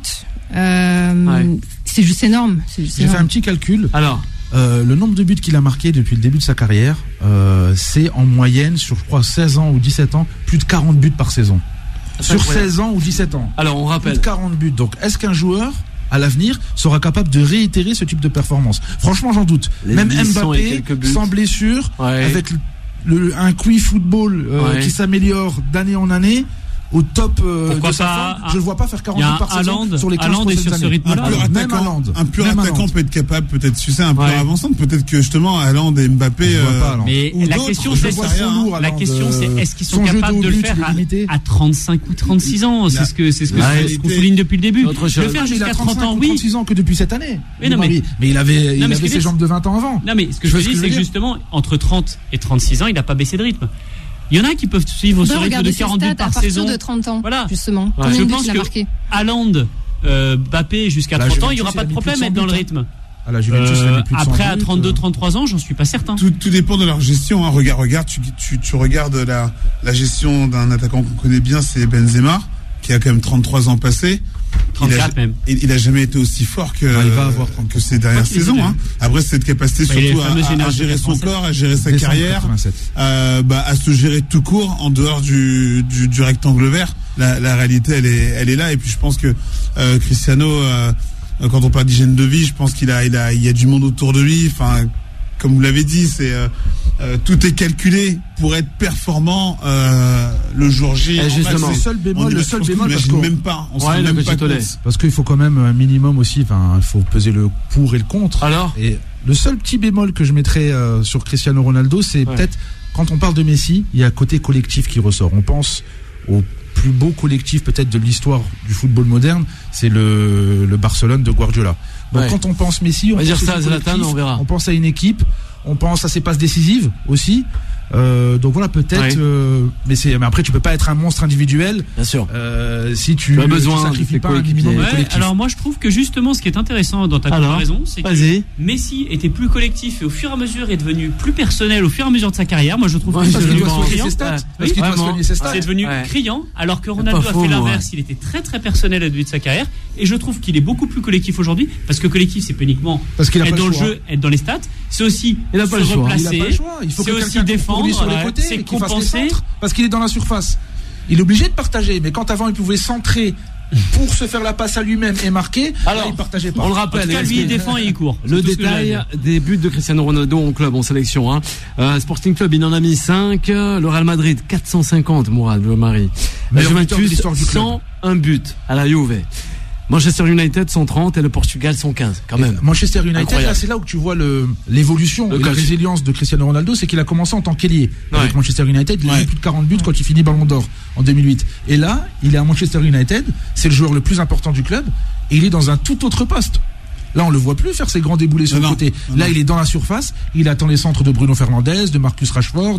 Euh, ouais. C'est juste énorme. C'est juste J'ai énorme. fait un petit calcul. Alors, euh, le nombre de buts qu'il a marqué depuis le début de sa carrière, euh, c'est en moyenne sur, je crois, seize ans ou dix-sept ans, plus de quarante buts par saison. C'est sur incroyable. seize ans ou dix-sept ans. Alors, on rappelle. Plus de quarante buts. Donc, est-ce qu'un joueur, à l'avenir, sera capable de réitérer ce type de performance? Franchement, j'en doute. Les Même Mbappé, sans blessure, ouais. avec le, le, un Q I football euh, ouais. qui s'améliore d'année en année, au top euh, de sa forme, je ne vois pas faire quarante buts par saison sur les quinze prochaines années. Un pur attaquant, un pur attaquant peut être capable, peut-être, tu sais, un peu ouais. avançant, peut-être que justement Haaland et Mbappé. Euh, pas, mais la question, c'est lourd, la question, c'est est-ce qu'ils sont capables de le faire à, à trente-cinq ou trente-six ans? C'est ce que c'est ce que ce qu'on souligne depuis le début. De le faire jusqu'à trente ans, oui. trente-six ans que depuis cette année. Mais non, mais mais il avait il avait ses jambes de vingt ans avant. Non, mais ce que je veux dire, c'est que justement entre trente et trente-six ans, il n'a pas baissé de rythme. Il y en a qui peuvent suivre ce rythme de quarante buts par saison. À partir de trente ans, voilà. Justement. Ouais. Je pense que Haaland, euh, Mbappé jusqu'à trente ans, il n'y aura pas de problème à être dans le rythme. À la Juventus, euh, après, à trente-deux trente-trois ans, j'en suis pas certain. Tout, tout dépend de leur gestion. Hein. Regarde, regarde, tu, tu, tu regardes la, la gestion d'un attaquant qu'on connaît bien, c'est Benzema, qui a quand même trente-trois ans passés. trente-quatre il a, même. Il a jamais été aussi fort que, ah, il va avoir que ces dernières saisons. Hein. Après, cette capacité bah, surtout à, à, à gérer son corps, à gérer sa carrière, euh, bah, à se gérer tout court en dehors du, du, du rectangle vert. La, la réalité, elle est, elle est là. Et puis, je pense que euh, Cristiano, euh, quand on parle d'hygiène de vie, je pense qu'il a, il a, il y a du monde autour de lui. Enfin, comme vous l'avez dit, c'est euh, euh, tout est calculé pour être performant euh, le jour J. Et justement, le seul bémol, le seul bémol, parce qu'on même pas, on ouais, se même pas compte. Parce qu'il faut quand même un minimum aussi. Enfin, il faut peser le pour et le contre. Alors, et le seul petit bémol que je mettrais euh, sur Cristiano Ronaldo, c'est ouais. peut-être quand on parle de Messi, il y a un côté collectif qui ressort. On pense au plus beau collectif peut-être de l'histoire du football moderne, c'est le, le Barcelone de Guardiola. Donc ouais. quand on pense Messi, on, on, pense ça, Zlatan, on, verra. on pense à une équipe, on pense à ses passes décisives aussi. Euh, donc voilà, peut-être. Ouais. Euh, mais c'est. Mais après, tu peux pas être un monstre individuel. Bien sûr. Euh, si tu, tu as besoin tu sacrifies pas un minimum ouais, collectif. Alors moi, je trouve que justement, ce qui est intéressant dans ta comparaison, c'est que vas-y. Messi était plus collectif et au fur et à mesure est devenu plus personnel au fur et à mesure de sa carrière. Moi, je trouve ouais, que parce qu'il doit soigner ses stats. Parce qu'il doit soigner ses stats. C'est devenu ouais. criant, alors que Ronaldo a fait l'inverse. Il était très très personnel au début de sa carrière, et je trouve qu'il est beaucoup plus collectif aujourd'hui, parce que collectif, c'est pas uniquement être dans le jeu, être dans les stats, c'est aussi se replacer, c'est aussi défendre sur les côtés. Et qu'il fasse les centres, parce qu'il est dans la surface. Il est obligé de partager, mais quand avant il pouvait centrer pour se faire la passe à lui-même et marquer, alors là, il partageait pas. On le rappelle, cas, lui il défend et il court. Le détail des buts de Cristiano Ronaldo en club, en sélection. Hein. Euh, Sporting Club, il en a mis cinq. Le Real Madrid, quatre cent cinquante, Mourad, le mari. La Juventus, cent un buts à la Juve. Manchester United cent trente et le Portugal cent quinze quand même. Et Manchester United, là, c'est là où tu vois le, l'évolution le et la résilience de Cristiano Ronaldo, c'est qu'il a commencé en tant qu'ailier ouais. avec Manchester United, il a ouais. eu plus de quarante buts quand il finit Ballon d'Or en deux mille huit. Et là, il est à Manchester United, c'est le joueur le plus important du club et il est dans un tout autre poste. Là, on le voit plus faire ses grands déboulés sur non, le côté. Non, Là, non. il est dans la surface. Il attend les centres de Bruno Fernandes, de Marcus Rashford,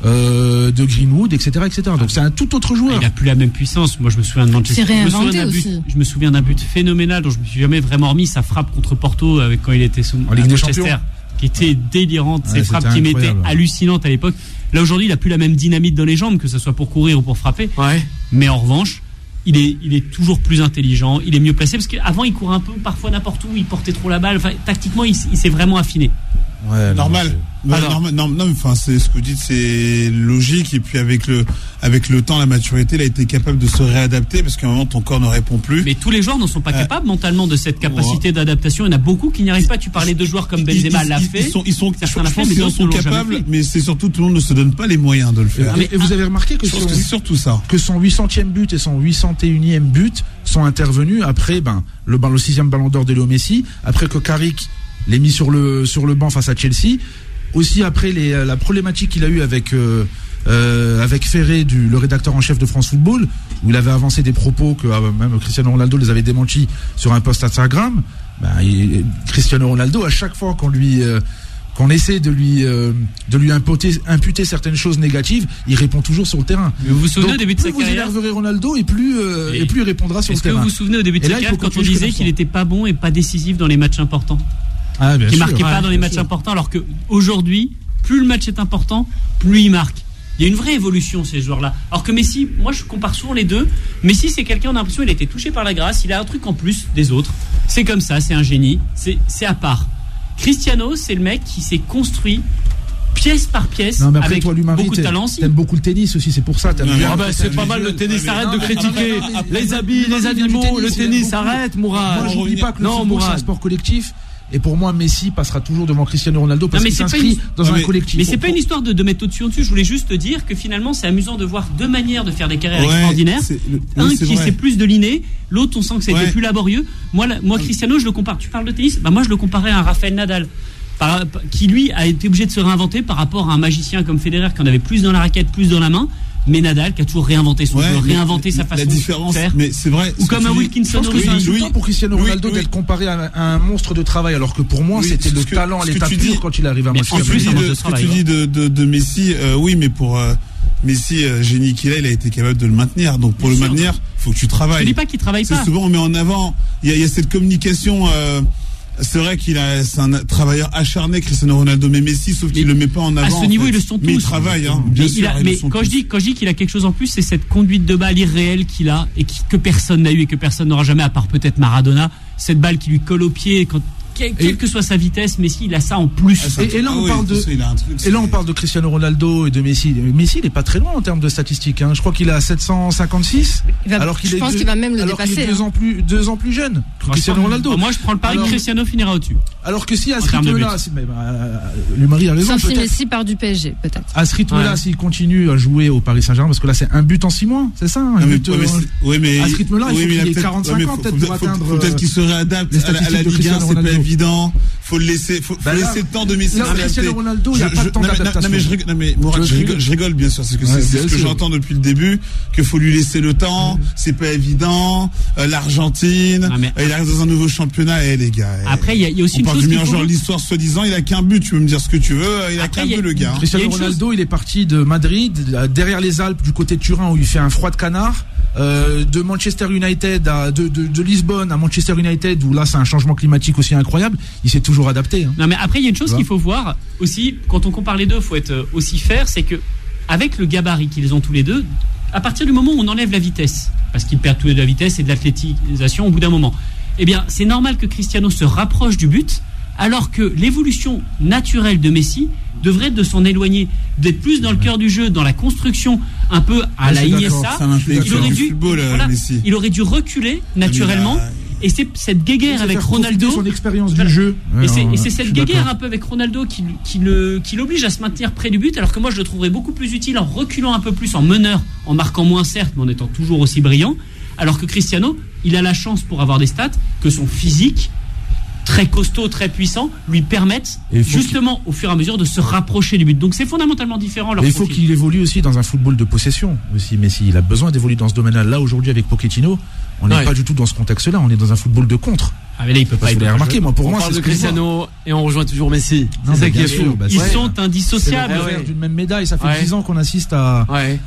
euh, de Greenwood, et cetera, et cetera. Donc, c'est un tout autre joueur. Il n'a plus la même puissance. Moi, je me souviens de Manchester. C'est réinventé je me aussi. But, je me souviens d'un but phénoménal dont je me suis jamais vraiment remis. Sa frappe contre Porto, avec quand il était sous en Ligue des Champions, qui était délirante. Ouais, Ses frappes qui m'étaient hallucinantes à l'époque. Là, aujourd'hui, il a plus la même dynamite dans les jambes, que ce soit pour courir ou pour frapper. Ouais. Mais en revanche, Il est, il est toujours plus intelligent, il est mieux placé, parce qu'avant il courait un peu parfois n'importe où, il portait trop la balle, enfin, tactiquement il, il s'est vraiment affiné. Ouais, normal. non, Bah, normal. Non, non, enfin, c'est ce que vous dites, c'est logique. Et puis avec le, avec le temps, la maturité, il a été capable de se réadapter parce qu'à un moment, ton corps ne répond plus. Mais tous les joueurs n'en sont pas euh, capables mentalement de cette capacité ouais. d'adaptation. Il y en a beaucoup qui n'y arrivent pas. Tu parlais de joueurs comme Benzema l'a fait. Ils sont, ils sont, je, je pense fait, qu'ils en sont capables, mais c'est surtout tout le monde ne se donne pas les moyens de le faire. Et, et vous avez remarqué que, son, que c'est surtout ça. que son huit centième but et son huit cent unième but sont intervenus après ben, le, le sixième ballon d'or de Léo Messi, après que Carrick l'ait mis sur le, sur le banc face à Chelsea. Aussi après les, la problématique qu'il a eue avec euh, euh, avec Ferré, du, le rédacteur en chef de France Football, où il avait avancé des propos que euh, même Cristiano Ronaldo les avait démentis sur un post Instagram. Ben, il, Cristiano Ronaldo, à chaque fois qu'on lui euh, qu'on essaie de lui euh, de lui imputer, imputer certaines choses négatives, il répond toujours sur le terrain. Mais vous vous souvenez Donc, au début de sa plus carrière, vous énerverez Ronaldo et plus euh, et, et plus il répondra sur le terrain. Est-ce que vous vous souvenez au début de sa carrière quand on disait qu'il n'était pas bon et pas décisif dans les matchs importants, ah, bien qu'il sûr, marquait ouais, pas dans les matchs sûr. importants, alors que aujourd'hui, plus le match est important, plus il marque. Il y a une vraie évolution ces joueurs-là. Alors que Messi, moi je compare souvent les deux. Messi, c'est quelqu'un, on a l'impression qu'il a été touché par la grâce, il a un truc en plus des autres. C'est comme ça, c'est un génie, c'est, c'est à part. Cristiano, c'est le mec qui s'est construit pièce par pièce, non, avec toi, Marie, beaucoup de talent aussi. T'aimes beaucoup le tennis aussi, c'est pour ça. Non, ah bah, c'est pas mal le tennis, arrête de critiquer les habits, les animaux, le tennis, arrête Mourad. Moi je dis pas que le football c'est un sport collectif. Et pour moi, Messi passera toujours devant Cristiano Ronaldo parce qu'il s'inscrit une... dans non, mais, un collectif. Mais c'est pas une histoire de, de mettre au-dessus au-dessus. Je voulais juste te dire que finalement, c'est amusant de voir deux manières de faire des carrières ouais, extraordinaires. Le... Un oui, qui c'est plus de l'inné, l'autre on sent que c'était ouais. plus laborieux. Moi, la, moi, Cristiano, je le compare. Tu parles de tennis, bah moi je le comparais à un Rafael Nadal, par, qui lui a été obligé de se réinventer par rapport à un magicien comme Federer qui en avait plus dans la raquette, plus dans la main. Mais Nadal qui a toujours réinventé son ouais, jeu, réinventé sa façon la différence, de faire. Mais c'est vrai. Ou comme un Wilkinson. C'est insultant pour Cristiano Ronaldo oui, oui. d'être comparé à un monstre de travail, alors que pour moi oui, c'était le que, talent à l'état pur dis, quand il arrive à Manchester. Ce que tu dis de, ce que tu dis de, de, de Messi, euh, oui, mais pour euh, Messi, euh, génie qu'il est, il a été capable de le maintenir. Donc pour Bien le sûr. maintenir, il faut que tu travailles. Je dis pas qu'il travaille c'est pas. Souvent on met en avant. Il y, y a cette communication. Euh, C'est vrai qu'il a, c'est un travailleur acharné, Cristiano Ronaldo, mais Messi, sauf qu'il mais, le met pas en avant. À ce niveau, en fait. ils le sont tous. Mais il travaille, hein, bien mais sûr. A, ils mais le sont quand tous. je dis, quand je dis qu'il a quelque chose en plus, c'est cette conduite de balle irréelle qu'il a et qui, que personne n'a eu et que personne n'aura jamais, à part peut-être Maradona. Cette balle qui lui colle au pied quand, quelle, quelle que soit sa vitesse, Messi, il a ça en plus. Ah, et, et là, on ah parle oui, de, ça, un truc, et là, on parle de Cristiano Ronaldo et de Messi. Messi, il est pas très loin en termes de statistiques, hein. Je crois qu'il est à sept cent cinquante-six. Va, alors qu'il je est pense deux, qu'il va même le alors dépasser. Qu'il est deux hein. ans plus, deux ans plus jeune. Moi, Cristiano Ronaldo. Moi, je prends le pari que Cristiano finira au-dessus. Alors que si à ce rythme-là, si, mais, bah, le mari a raison. Sauf si Messi part du P S G, peut-être. À ce rythme-là, ouais. s'il continue à jouer au Paris Saint-Germain, parce que là, c'est un but en six mois, c'est ça, un non, but, mais, euh, oui, mais à ce rythme-là, oui, il faut qu'il ait peut-être, quarante-cinq ouais, ans, faut, peut-être, faut, pour faut, atteindre. Faut peut-être qu'il se réadapte à la, à la Ligue un, c'est pas évident. Faut le laisser, faut, bah faut là, laisser le temps de Messi. Là, Cristiano Ronaldo, il n'y a pas de temps d'adaptation. Non, mais je rigole, non, mais Mourad, je rigole, je rigole, bien sûr, c'est ce que, ouais, c'est, c'est ce que j'entends depuis le début, qu'il faut lui laisser le temps, mmh. c'est pas évident, euh, l'Argentine, non, mais... euh, il arrive dans un nouveau championnat, et eh, les gars. Après, il y, y a aussi on une chose. On parle du meilleur joueur de l'histoire, soi-disant, il a qu'un but, tu peux me dire ce que tu veux, il a Après, qu'un but, le gars. Cristiano Ronaldo, chose... il est parti de Madrid, derrière les Alpes, du côté de Turin, où il fait un froid de canard. Euh, de Manchester United à de, de, de Lisbonne à Manchester United, où là c'est un changement climatique aussi incroyable, il s'est toujours adapté, hein. Non mais après il y a une chose qu'il faut voir aussi quand on compare les deux, il faut être aussi fair, c'est que avec le gabarit qu'ils ont tous les deux, à partir du moment où on enlève la vitesse, parce qu'ils perdent tous les deux la vitesse et de l'athlétisation au bout d'un moment, eh bien c'est normal que Cristiano se rapproche du but, alors que l'évolution naturelle de Messi devrait être de s'en éloigner, d'être plus dans le cœur du jeu, dans la construction, un peu à la Iniesta. Il aurait dû, football, voilà, Messi. il aurait dû reculer naturellement. Et c'est cette guéguerre avec Ronaldo, son expérience du jeu. Et c'est, et c'est cette guéguerre un peu avec Ronaldo qui, qui, le, qui l'oblige à se maintenir près du but, alors que moi je le trouverais beaucoup plus utile en reculant un peu plus, en meneur, en marquant moins certes, mais en étant toujours aussi brillant. Alors que Cristiano, il a la chance pour avoir des stats que son physique, très costaud, très puissant, lui permettent justement qu'il... au fur et à mesure de se rapprocher du but. Donc c'est fondamentalement différent. Il faut qu'il évolue aussi dans un football de possession aussi. Messi, il a besoin d'évoluer dans ce domaine-là. Là aujourd'hui avec Pochettino, on n'est ouais. pas du tout dans ce contexte-là. On est dans un football de contre. Ah mais là il peut pas. Vous l'avez remarqué, moi pour on moi parle c'est de Cristiano et on rejoint toujours Messi. Non, c'est ça qui est fou. bah, Ils ouais. sont indissociables. C'est le d'une même médaille. Ça fait ouais. dix ans qu'on assiste à, ouais.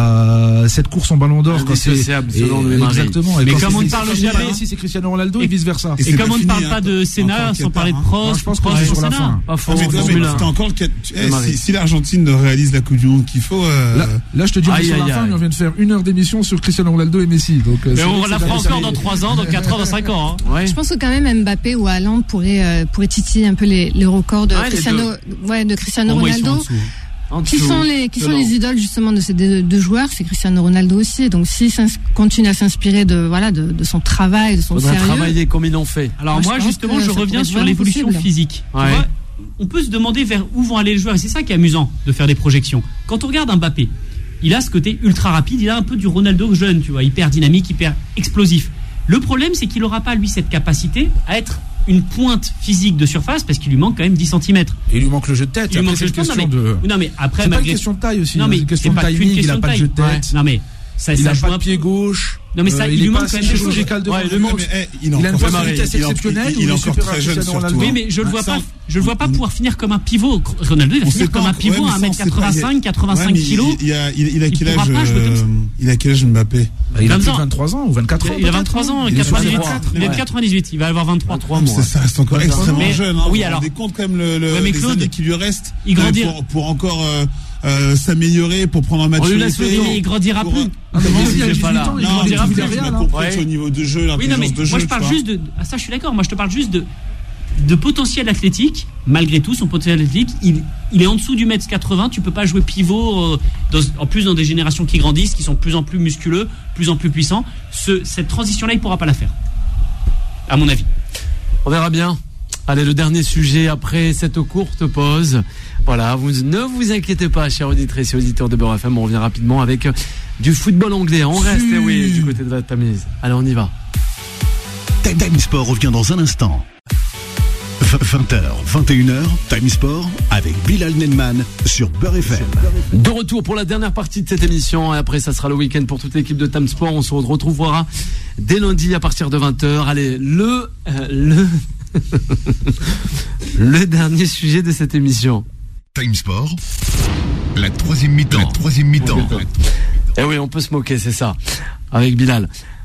à cette course en Ballon d'Or. Indissociable selon le exactement. Et mais comme on ne parle jamais, Messi c'est Cristiano Ronaldo et vice versa. Et comme on ne parle pas de Sénat sans parler de Prost, je pense qu'on est sur la fin. Pas faux. C'était encore le si l'Argentine réalise la Coupe du Monde qu'il faut. Là je te dis on est sur la fin, mais on vient de faire une heure d'émission sur Cristiano Ronaldo et Messi. Donc la fera encore dans trois ans, dans quatre ans, dans cinq ans. Hein. Ouais. Je pense que quand même Mbappé ou Haaland pourraient, euh, pourraient titiller un peu les, les records de ouais, Cristiano, ouais, de Cristiano Pour Ronaldo. Moi, En qui sont les qui sont les idoles justement de ces deux, deux joueurs, c'est Cristiano Ronaldo aussi. Donc s'ils continuent à s'inspirer de voilà de, de son travail, de son Faudrait sérieux. travailler comme ils l'ont fait. Alors moi, moi justement, je reviens sur l'évolution possible. physique. Ouais. Tu vois, on peut se demander vers où vont aller les joueurs. Et c'est ça qui est amusant de faire des projections. Quand on regarde Mbappé, il a ce côté ultra rapide, il a un peu du Ronaldo jeune, tu vois, hyper dynamique, hyper explosif. Le problème, c'est qu'il n'aura pas lui cette capacité à être une pointe physique de surface parce qu'il lui manque quand même dix centimètres. Et il lui manque le jeu de tête. Il lui manque le jeu de tête. Non, mais, de... non, mais après, c'est malgré... pas une question de taille aussi. Non, mais c'est une question de timing. Il a pas de jeu de tête. Ouais. Non, mais ça, il ça a joue pas de un pied gauche. Non, mais ça, euh, il, il lui manque quand même des choses. Ouais, il, manque, mais, eh, il, il a une personnalité assez exceptionnelle. Il est encore très jeune surtout. Oui, mais je le vois pas. Je le vois pas pouvoir finir comme un pivot. Ronaldo, il va finir comme un pivot à un mètre quatre-vingt-cinq, quatre-vingt-cinq kilos. Il a il a quel âge Il a quel âge Mbappé? Il a vingt-trois ans ou vingt-quatre ans. Il a vingt-trois ans, quatre-vingt-dix-huit. Il est de quatre-vingt-dix-huit. Il va avoir vingt-trois. Ça reste encore extrêmement jeune. Oui, alors. Vous vous rendez compte quand même les années qui lui restent pour encore Euh, s'améliorer pour prendre un match. Mais il grandira plus. Ah, mais il il pas là. Il grandira plus. Ouais. Au niveau de jeu, oui, non, mais de jeu. Moi, je parle juste de. Ah, ça, je suis d'accord. Moi, je te parle juste de de potentiel athlétique. Malgré tout, son potentiel athlétique, il, il est en dessous du mètre quatre-vingts. Tu peux pas jouer pivot. Euh, dans, en plus, dans des générations qui grandissent, qui sont de plus en plus musculeux, plus en plus puissants. Ce, cette transition-là, il pourra pas la faire. À mon avis. On verra bien. Allez, le dernier sujet après cette courte pause. Voilà, vous ne vous inquiétez pas, chers auditrices et auditeurs de Beurre F M, on revient rapidement avec du football anglais. On reste, eh oui, du côté de la Tamise. Allez, on y va. Time Sport revient dans un instant. vingt heures, vingt et une heures, Time Sport avec Bilal Nenman sur Beurre F M. De retour pour la dernière partie de cette émission et après ça sera le week-end pour toute l'équipe de Time Sport. On se retrouvera dès lundi à partir de vingt heures. Allez, le euh, le le dernier sujet de cette émission. Time Sport, la troisième mi-temps. La troisième mi-temps. Eh oui, on peut se moquer, c'est ça. Avec Bilal.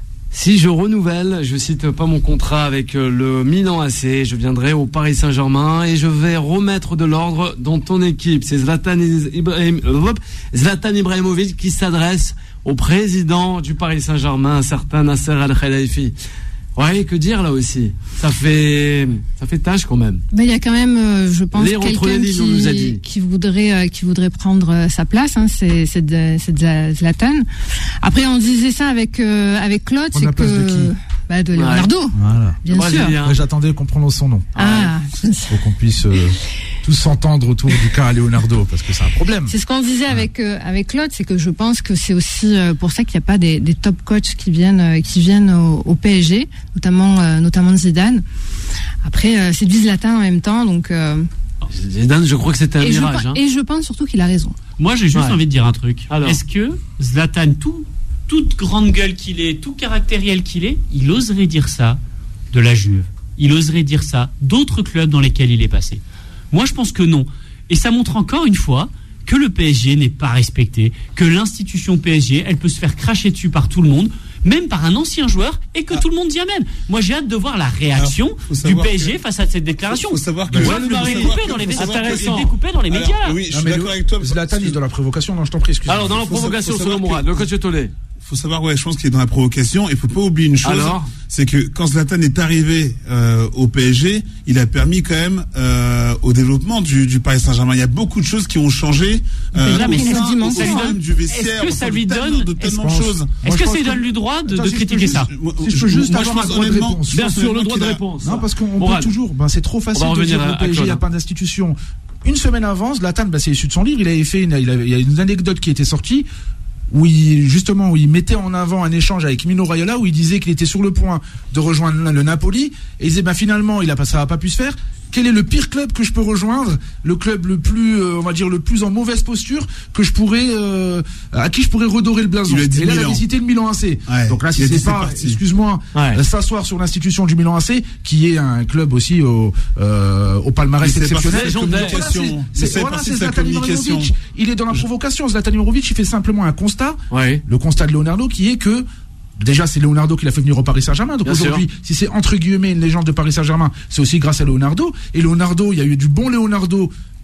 Si je renouvelle, je cite pas mon contrat avec le Milan A C, je viendrai au Paris Saint-Germain et je vais remettre de l'ordre dans ton équipe. C'est Zlatan, Ibrahim, Zlatan Ibrahimovic qui s'adresse au président du Paris Saint-Germain, un certain Nasser Al-Khelaifi. Ouais, que dire là aussi. Ça fait, ça fait tâche quand même. Ben il y a quand même, euh, je pense, Lire quelqu'un lignes, qui, nous a dit. qui voudrait, euh, qui voudrait prendre euh, sa place. Hein, c'est, c'est, de, c'est de Zlatan. Après, on disait ça avec euh, avec Claude, c'est que de, qui bah, de Leonardo. Ouais. Voilà. Bien Moi, sûr. Ouais, j'attendais qu'on prononce son nom. Ah. Ouais. Pour qu'on puisse euh, tous s'entendre autour du cas à Leonardo, parce que c'est un problème. C'est ce qu'on disait avec euh, avec Claude, c'est que je pense que c'est aussi euh, pour ça qu'il n'y a pas des, des top coachs qui viennent euh, qui viennent au, au P S G, notamment euh, notamment Zidane. Après, euh, c'est du Zlatan en même temps, donc. Euh, Zidane, je crois que c'était un et mirage. Je, hein. Et je pense surtout qu'il a raison. Moi, j'ai juste ouais. envie de dire un truc. Alors. Est-ce que Zlatan, tout, toute grande gueule qu'il est, tout caractériel qu'il est, il oserait dire ça de la Juve? Il oserait dire ça d'autres clubs dans lesquels il est passé? Moi, je pense que non. Et ça montre encore une fois que le P S G n'est pas respecté, que l'institution P S G, elle peut se faire cracher dessus par tout le monde, même par un ancien joueur, et que ah. tout le monde y amène. Moi, j'ai hâte de voir la réaction du P S G que, face à cette déclaration. Il faut savoir que... Ouais, nous l'avons découpé dans les médias. Découpé dans les médias. Alors, oui, je suis d'accord avec toi. Zlatan est dans la provocation. Non, je t'en prie, excuse-moi. Alors, dans la provocation, selon Mourad, le coach Tolé. Faut savoir, ouais, je pense qu'il est dans la provocation. Il faut pas oublier une chose, alors c'est que quand Zlatan est arrivé euh, au P S G, il a permis quand même euh, au développement du, du Paris Saint-Germain. Il y a beaucoup de choses qui ont changé. Euh, là, mais au sein, au sein hein. du vestiaire. Est-ce que ça lui donne de tellement de choses. Est-ce que ça lui donne le droit de, de critiquer ça? Si je peux juste avoir un droit de réponse. Bien sûr, le droit de réponse. Non, parce qu'on peut toujours. Ben, c'est trop facile de dire au P S G, il n'y a pas d'institution. Une semaine avant, Zlatan, ben, c'est issu de son livre. Il avait fait, une, il, avait, il y a une anecdote qui était sortie. Où il, justement, où il mettait en avant un échange avec Mino Raiola, où il disait qu'il était sur le point de rejoindre le Napoli, et il disait, ben, finalement, il a pas, ça n'a pas pu se faire. Quel est le pire club que je peux rejoindre? Le club le plus, euh, on va dire, le plus en mauvaise posture que je pourrais, euh, à qui je pourrais redorer le blason. Et là, il avait cité le Milan A C. Ouais, donc là, si c'est pas, excuse-moi, ouais. s'asseoir sur l'institution du Milan A C, qui est un club aussi au, euh, au palmarès exceptionnel. C'est voilà, c'est Zlatan Ibrahimovic. Il est dans la provocation. Zlatan Ibrahimovic, il fait simplement un constat. Ouais. Le constat de Leonardo qui est que déjà c'est Leonardo qui l'a fait venir au Paris Saint-Germain, donc bien aujourd'hui sûr. Si c'est entre guillemets une légende de Paris Saint-Germain, c'est aussi grâce à Leonardo. Et Leonardo, il y a eu du bon Leonardo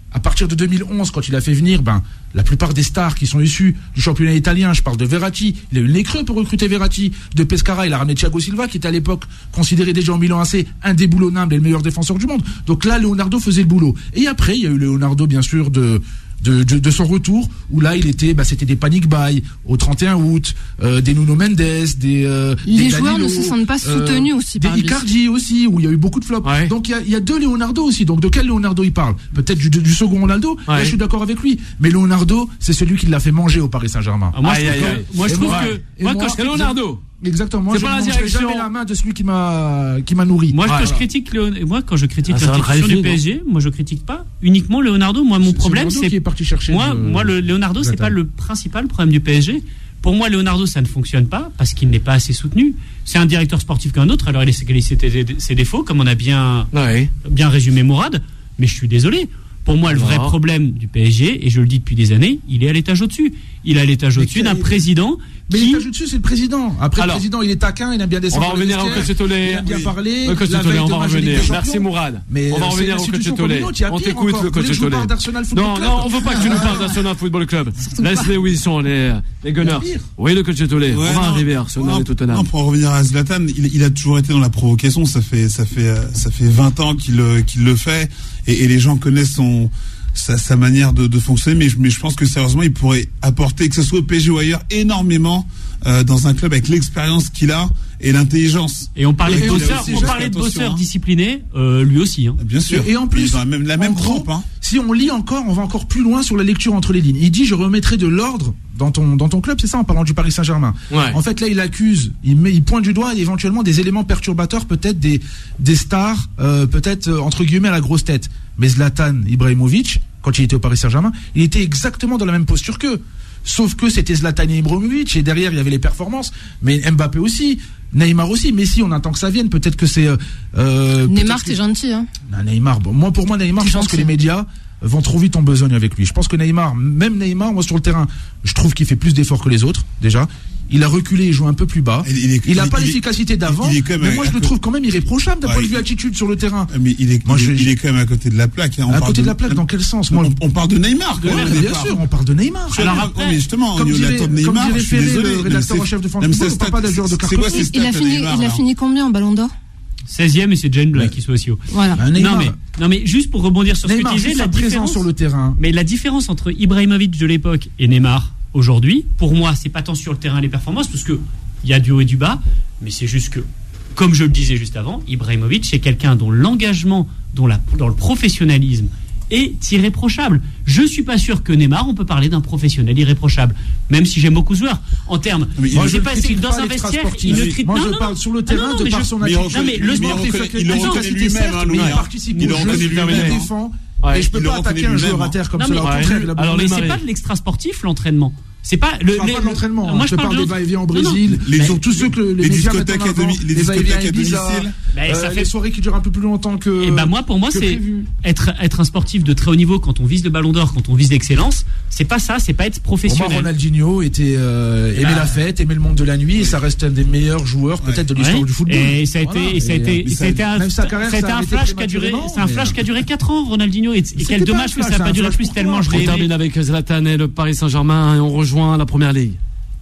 À partir de deux mille onze, quand il a fait venir, ben, la plupart des stars qui sont issus du championnat italien, je parle de Verratti, il a eu le nez creux pour recruter Verratti, de Pescara, il a ramené Thiago Silva, qui était à l'époque considéré déjà en Milan A C indéboulonnable et le meilleur défenseur du monde. Donc là, Leonardo faisait le boulot. Et après, il y a eu Leonardo, bien sûr, de... De, de, de son retour, où là il était, bah, c'était des panic buy au trente et un août, euh, des Nuno Mendes, des euh, les des joueurs Danilo, ne se sentent pas soutenus euh, aussi des par lui. Icardi aussi, où il y a eu beaucoup de flops. Ouais. Donc il y a, il y a deux Leonardo aussi. Donc de quel Leonardo il parle? Peut-être du, du second Ronaldo. Ouais. Là je suis d'accord avec lui. Mais Leonardo, c'est celui qui l'a fait manger au Paris Saint-Germain. Ah, moi, Aïe, je aïe, trouve, aïe. que, moi, je Et trouve moi- que et moi, moi, quand je C'est critique- Leonardo. Exactement. C'est Je pas la ne mangerai direction. jamais la main de celui qui m'a qui m'a nourri. Moi, Voilà. quand je critique Léon... moi, quand je critique Ah, ça va le l'institution du Ralphie, P S G, moi, je critique pas uniquement Leonardo. Moi, mon C'est problème, Leonardo c'est qui est parti chercher. moi, de- moi, le Leonardo, c'est Zlatan. pas le principal problème du P S G. Pour moi, Leonardo, ça ne fonctionne pas parce qu'il n'est pas assez soutenu. C'est un directeur sportif qu'un autre. Alors, il a ses, ses, ses défauts, comme on a bien, Ouais. bien résumé Mourad. Mais je suis désolé. Pour moi, le vrai Alors. problème du P S G, et je le dis depuis des années, il est à l'étage au-dessus. Il est à l'étage Mais au-dessus qui- d'un président Mais qui... l'étage au-dessus, c'est le président. Après, Alors, le président, il est taquin, il aime bien On descendre. va dans le revenir au vestiaire, coach Tolé. il aime bien Oui. parler. Le coach la Tolé, veille on de va match de Ligue revenir. des Merci Champions. Mourad. Mais On va euh, revenir c'est au coach l'institution Tolé. comme une autre, il y a On pire t'écoute, encore. le Vous voulez coach que je vous Tolé. parle d'Arsenal Football Non, Club non, on veut pas que tu nous parles d'Arsenal Football Club. Laisse-les où ils sont, les, les Gunners. Il y a pire. Oui, le coach Tolé. Ouais, On va non, arriver à Arsenal non, et Tottenham. non, pour revenir à Zlatan, il, il a toujours été dans la provocation. Ça fait, ça fait, euh, ça fait vingt ans qu'il, euh, qu'il le fait, et, et les gens connaissent son, sa, sa manière de, de fonctionner. Mais je, mais je pense que sérieusement, il pourrait apporter, que ce soit au P S G ou ailleurs, énormément euh, dans un club avec l'expérience qu'il a et l'intelligence. Et on parlait Et de il a bosseurs, aussi on fait parlait de attention, bosseurs hein. disciplinés, euh, lui aussi. Hein. Bien sûr. Et en plus, Il est dans la même, la en même gros, trempe. Hein. si on lit encore, on va encore plus loin sur la lecture entre les lignes. Il dit, je remettrai de l'ordre dans ton, dans ton club, c'est ça, en parlant du Paris Saint-Germain. Ouais. En fait, là, il accuse, il, met, il pointe du doigt éventuellement des éléments perturbateurs, peut-être des, des stars, euh, peut-être, euh, entre guillemets, à la grosse tête. Mais Zlatan Ibrahimovic, quand il était au Paris Saint-Germain, il était exactement dans la même posture qu'eux. Sauf que c'était Zlatan Ibrahimovic, et derrière, il y avait les performances, mais Mbappé aussi, Neymar aussi, Messi, on attend que ça vienne, peut-être que c'est... Euh, euh, Neymar, peut-être t'es que- gentil, hein. non, Neymar, bon, moi pour moi Neymar, C'est je pense gentil. que les médias vont trop vite en besogne avec lui. Je pense que Neymar, même Neymar, moi sur le terrain, je trouve qu'il fait plus d'efforts que les autres, déjà. Il a reculé, il joue un peu plus bas. Il- il est- Il n'a il- pas il est- l'efficacité d'avant, il est quand même mais moi à je le côté- trouve quand même irréprochable d'un Ouais, point de vue il- attitude sur le terrain. Mais il est, Moi, il, je- est, il est quand même à côté de la plaque. Hein. On À parle côté de la plaque, dans quel sens moi, on, on parle de Neymar. Quand Ouais, même, au bien départ. sûr, on parle de Neymar. Alors Alors après, après, justement, comme au dirait, niveau de comme Neymar, dirait je suis Ferré, désolé. le mais rédacteur c'est- en chef de France non, mais Football, c'est on parle pas d'un joueur de c'est quoi carton. ces Il, il a stats, fini, Neymar, il a là fini combien en Ballon d'Or? seizième et c'est Jane Black Ouais. qui soit aussi haut. Voilà. Un Neymar, Non mais, non mais juste pour rebondir sur ce que Neymar, tu disais, juste la sa présence différence, sur le terrain. mais la différence entre Ibrahimovic de l'époque et Neymar aujourd'hui, pour moi, c'est pas tant sur le terrain les performances, parce que il y a du haut et du bas, mais c'est juste que, comme je le disais juste avant, Ibrahimovic c'est quelqu'un dont l'engagement, dont la, dans le professionnalisme est irréprochable. Je suis pas sûr que Neymar, on peut parler d'un professionnel irréprochable, même si j'aime beaucoup ce joueur. En termes, Mais il- moi, Moi, je sais pas, c'est critique dans pas un vestiaire, l'extra-sportif. il ne Oui. crie- Moi, non, je non, parle non. sur le Ah, terrain non, non, de mais par je- son Mais il attitude. Non, mais le reconnaît- sport- il reconnaît- il le Attends, reconnaît Attends, lui-même, hein, mais Louis, il hein. participe Il au le jeu, reconnaît il lui-même, le hein. défend. Ouais, Et je peux il le pas reconnaît attaquer un joueur lui-même, à terre comme Non, cela. mais- Au contraire, il a Alors, mais les c'est Marais. pas de l'extra sportif l'entraînement. C'est pas le. Je parle les- pas de l'entraînement. Moi, je te parle des de- va-et-vient au Non, non. Brésil. Les- Les tous ceux que les les médias discothèques mettent en à avant, domi- les les va-et-vient discothèques à Ibiza, domicile. Ben, ça euh, fait- les soirées qui durent un peu plus longtemps que. Et bah moi pour moi que c'est prévu. être être un sportif de très haut niveau quand on vise le Ballon d'Or, quand on vise l'excellence, c'est pas ça, c'est pas être Pour moi, professionnel. Ronaldinho était euh, aimait bah- la fête, aimait le monde de la nuit, et ça reste un des meilleurs joueurs peut-être de l'histoire Ouais. du football. Et ça a été, Voilà. et ça a Et, été, euh, ça a été un, même sa carrière, ça a été ça a un arrêté flash qui a duré, prématurément, c'est un mais, flash euh, qui a duré quatre ans, Ronaldinho. Et, et C'était quel pas un dommage que flash, ça n'a c'est pas un duré flash plus pour tellement toi. je On l'ai aimé. termine avec Zlatan et le Paris Saint-Germain et on rejoint la première ligue.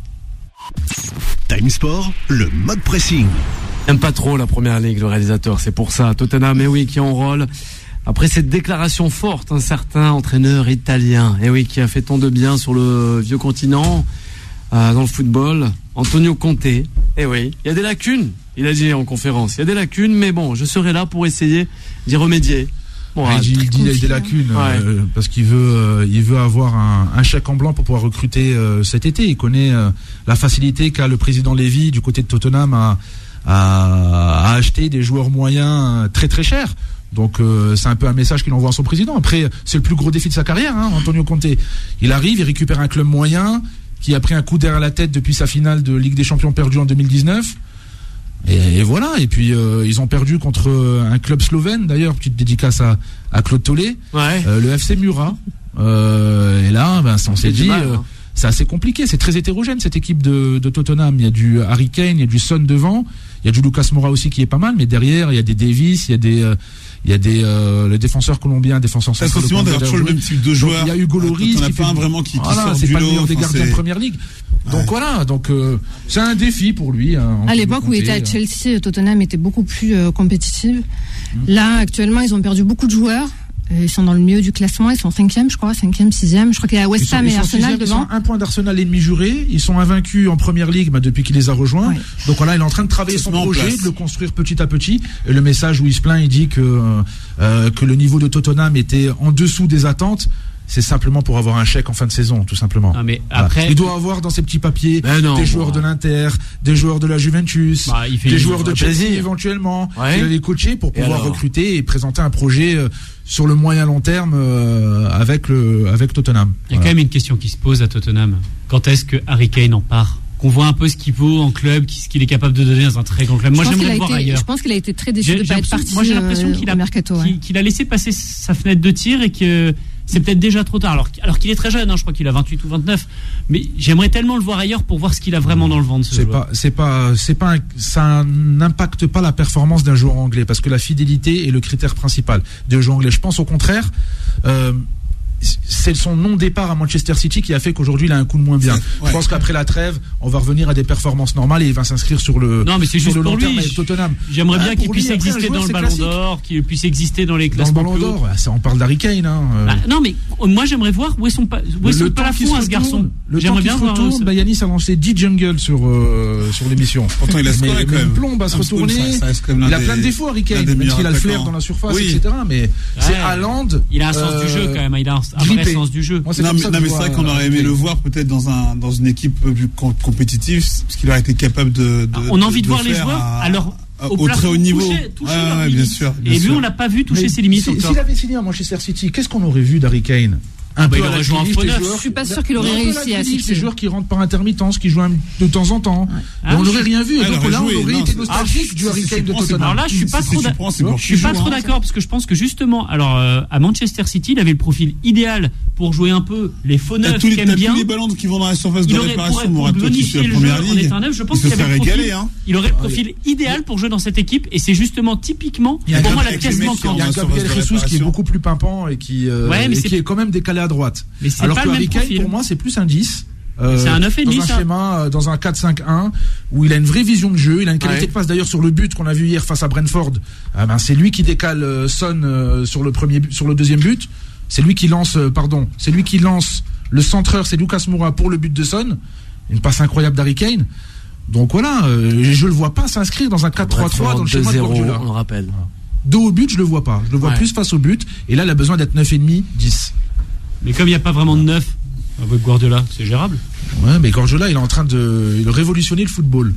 Time Sport, le mode pressing. J'aime pas trop la première ligue, le réalisateur, c'est pour ça. Tottenham, eh oui, qui enrôle. Après cette déclaration forte, un certain entraîneur italien, eh oui, qui a fait tant de bien sur le vieux continent, euh, dans le football, Antonio Conte. Eh oui, il y a des lacunes, il a dit en conférence. Il y a des lacunes, mais bon, je serai là pour essayer d'y remédier. Bon, Ouais, ah, il dit il dit il y a des lacunes euh, parce qu'il veut euh, il veut avoir un, un chèque en blanc pour pouvoir recruter euh, cet été. Il connaît euh, la facilité qu'a le président Lévy du côté de Tottenham à, à, à acheter des joueurs moyens euh, très très chers. Donc euh, c'est un peu un message qu'il envoie à son président. Après, c'est le plus gros défi de sa carrière, hein, Antonio Conte. Il arrive, il récupère un club moyen qui a pris un coup derrière la tête depuis sa finale de Ligue des Champions perdue en deux mille dix-neuf. Et, et voilà, et puis euh, ils ont perdu contre euh, un club slovène, d'ailleurs, petite dédicace à, à Claude Tollet, ouais. euh, le F C Murat. Euh, et là, ben, on s'est du dit, mal, euh, hein. c'est assez compliqué, c'est très hétérogène cette équipe de, de Tottenham. Il y a du Harry Kane, il y a du Son devant, Il y a du Lucas Moura aussi qui est pas mal, mais derrière il y a des Davis, il y a des euh, il y a des euh, les défenseurs colombiens, défenseurs centraux. centraux. C'est sentiment d'avoir toujours le même type de joueur. Il y a Hugo Lloris qui fait pas un vraiment qui, qui voilà, sort c'est du pas lot, le meilleur des enfin, gardiens de c'est... première ligue. Donc ouais. voilà, donc euh, c'est un défi pour lui. Hein, à l'époque où il était à Chelsea, Tottenham était beaucoup plus euh, compétitive. Mmh. Là, actuellement, ils ont perdu beaucoup de joueurs. Ils sont dans le milieu du classement, ils sont cinquième, je crois, cinquième, sixième. Je crois qu'il y a West Ham et Arsenal sixième, devant. Ils sont un point d'Arsenal, l'ennemi juré. Ils sont invaincus en première ligue bah, depuis qu'il les a rejoints. Ouais. Donc voilà, il est en train de travailler son projet, de le construire petit à petit. Et le message où il se plaint, il dit que euh, que le niveau de Tottenham était en dessous des attentes. C'est simplement pour avoir un chèque en fin de saison, tout simplement. Ah, mais après, voilà. Il doit avoir dans ses petits papiers non, des joueurs bon. de l'Inter, des joueurs de la Juventus, bah, il fait des joueurs de Chelsea plaisir. éventuellement. Ouais. Il va les coacher pour et pouvoir alors recruter et présenter un projet euh, sur le moyen long terme euh, avec le avec Tottenham. Il y a voilà. quand même une question qui se pose à Tottenham. Quand est-ce que Harry Kane en part ? Qu'on voit un peu ce qu'il vaut en club, ce qu'il est capable de donner dans un très grand club. Moi, j'aimerais le voir été, ailleurs. Je pense qu'il a été très déçu de ne pas être parti. Moi, j'ai l'impression qu'il a, mercato, qu'il, ouais. qu'il a laissé passer sa fenêtre de tir et que c'est peut-être déjà trop tard. Alors, alors qu'il est très jeune, hein, je crois qu'il a vingt-huit ou vingt-neuf. Mais j'aimerais tellement le voir ailleurs pour voir ce qu'il a vraiment dans le ventre. Ce c'est joueur. pas, c'est pas, c'est pas, un, ça n'impacte pas la performance d'un joueur anglais parce que la fidélité est le critère principal d'un joueur anglais. Je pense au contraire. Euh, c'est son non-départ à Manchester City qui a fait qu'aujourd'hui il a un coup de moins bien. Ouais. Je pense qu'après la trêve, on va revenir à des performances normales et il va s'inscrire sur le non mais c'est juste le pour long terme lui. avec Tottenham. J'aimerais bien ah, qu'il puisse lui, exister joueur, dans le Ballon classique. d'Or, qu'il puisse exister dans les classements. Dans le Ballon d'Or, ça, on parle d'Harry Kane. Hein. Bah, non mais moi j'aimerais voir où est son pa- où est son plafond à ce garçon. Le j'aimerais temps bien qu'il se retourne, bah, Yanis a lancé dix jungles sur euh, sur l'émission. Pourtant il a scoré quand même. Plombe à se retourner. Il a plein de défauts Harry Kane, même s'il a le flair dans la surface, et cetera. Mais c'est Haaland. Il a un sens du jeu quand même. Il a un vrai sens du jeu. Non mais c'est vrai qu'on aurait aimé le voir peut-être dans un dans une équipe plus compétitive parce qu'il aurait été capable de. de on a envie de, de voir les joueurs à, alors au, au très haut niveau. Toucher, toucher ouais, ouais, bien sûr. Bien et lui sûr. on l'a pas vu toucher mais ses limites. Si, s'il avait signé à Manchester City, qu'est-ce qu'on aurait vu d'Harry Kane? Un ah peu bah il aurait joué en faux neuf. Je suis pas sûr qu'il aurait réussi à City. Ces joueurs qui rentrent par intermittence, qui jouent de temps en temps. Ouais. Ah, on n'aurait rien vu. Et donc là, on aurait été nostalgique du Harry Kane de Tottenham. Alors là, je suis pas trop d'accord. Je suis pas trop d'accord parce que je pense que justement, alors à Manchester City, il avait le profil idéal pour jouer un peu les faux neufs qui aiment bien. Tous les ballons qui vont dans la surface de réparation, pour bonifier le jeu en état neuf. Je pense qu'il avait le profil. Il aurait le profil idéal pour jouer dans cette équipe et c'est justement typiquement pour moi la pièce manquante. Il y a Gabriel Jesus qui est beaucoup plus pimpant et qui est quand même décalé à droite. Alors que Harry Kane, pour moi, c'est plus un dix. Euh, c'est un neuf et demi, dans un ça. schéma, dans un quatre cinq un, où il a une vraie vision de jeu, il a une qualité ouais. de passe. D'ailleurs, sur le but qu'on a vu hier face à Brentford, euh, ben, c'est lui qui décale euh, Son euh, sur le premier, sur le deuxième but. C'est lui qui lance, euh, pardon, c'est lui qui lance le centreur, c'est Lucas Moura pour le but de Son. Une passe incroyable d'Harry Kane. Donc voilà, euh, je le vois pas s'inscrire dans un quatre trois trois dans le schéma de Guardiola. On le rappelle. Dos au but, je le vois pas. Je le vois ouais. plus face au but. Et là, il a besoin d'être neuf et demi, dix. Mais comme il n'y a pas vraiment de neuf avec Guardiola, c'est gérable. Ouais, mais Guardiola, il est en train de, de révolutionner le football.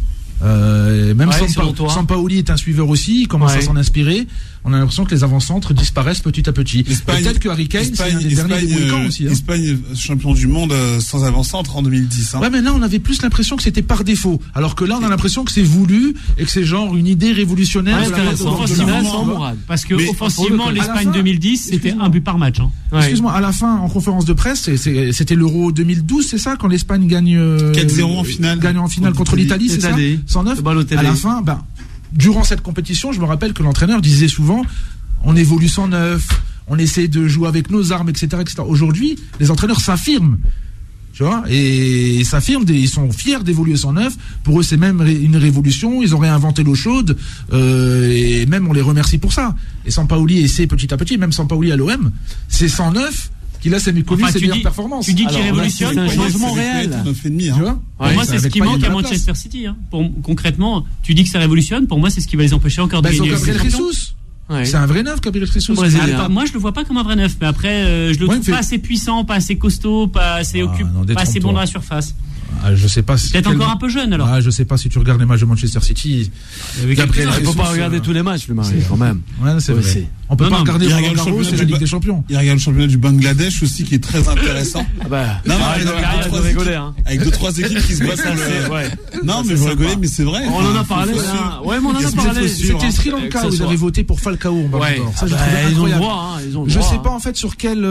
Euh, même ouais, Sampa, Sampaoli est un suiveur aussi, il commence ouais. à s'en inspirer. On a l'impression que les avant-centres disparaissent petit à petit. Peut-être que Harry Kane, c'est un des Espagne, derniers des Mohicans aussi. Hein. Espagne, champion du monde euh, sans avant-centre en deux mille dix. Hein. Ouais, mais là, on avait plus l'impression que c'était par défaut. Alors que là, on a l'impression que c'est voulu et que c'est genre une idée révolutionnaire. Ouais, de la offensivement, parce que mais offensivement, l'Espagne fin, deux mille dix, c'était un but par match. Hein. Ouais. Excuse-moi, à la fin, en conférence de presse, c'est, c'est, c'était l'Euro deux mille douze, c'est ça, quand l'Espagne gagne euh, quatre zéro en finale, gagne en finale contre l'Italie, c'est ça, cent neuf. À la fin, ben, durant cette compétition, je me rappelle que l'entraîneur disait souvent, on évolue sans neuf, on essaie de jouer avec nos armes, et cetera, et cetera. Aujourd'hui, les entraîneurs s'affirment, tu vois, et ils s'affirment, ils sont fiers d'évoluer sans neuf. Pour eux, c'est même une révolution. Ils ont réinventé l'eau chaude, euh, et même on les remercie pour ça. Et Sampaoli essaie petit à petit, même Sampaoli à l'O M, c'est cent neuf. Qu'il a ses enfin, ses meilleures dis, performances. Tu dis qu'il révolutionne, c'est un changement réel. Demi, hein. Tu vois pour ouais, moi, c'est ce qui manque à Manchester City. Hein. Pour, concrètement, tu dis que ça révolutionne. Pour moi, c'est ce qui va les empêcher encore de bah, gagner. Gabriel Jesus. Ouais. C'est un vrai neuf, Gabriel Jesus. Ah, moi, je le vois pas comme un vrai neuf. Mais après, euh, je le ouais, trouve fait... pas assez puissant, pas assez costaud, pas assez, ah, occup... non, pas assez bon dans la surface. Ah, je sais pas si peut-être encore un peu jeune alors. Ah, je sais pas si tu regardes les matchs de Manchester City. Gabriel, il faut pas regarder euh... tous les matchs, le mari, quand même. Ouais, c'est vrai. C'est... On peut non, pas non, regarder Roland Garros, c'est la Ligue des Champions. Il regarde le championnat du Bangladesh aussi, qui est très intéressant. Ah bah, non, ah, mais avec, deux, rigoler, hein. avec deux trois équipes qui se battent. Le... Non, mais vous rigolez, mais c'est vrai. On en a parlé. Ouais, mais on en a parlé. C'était Sri Lanka, vous avez voté pour Falcao. Ouais. Ça, je trouvais incroyable. Je sais pas en fait sur quel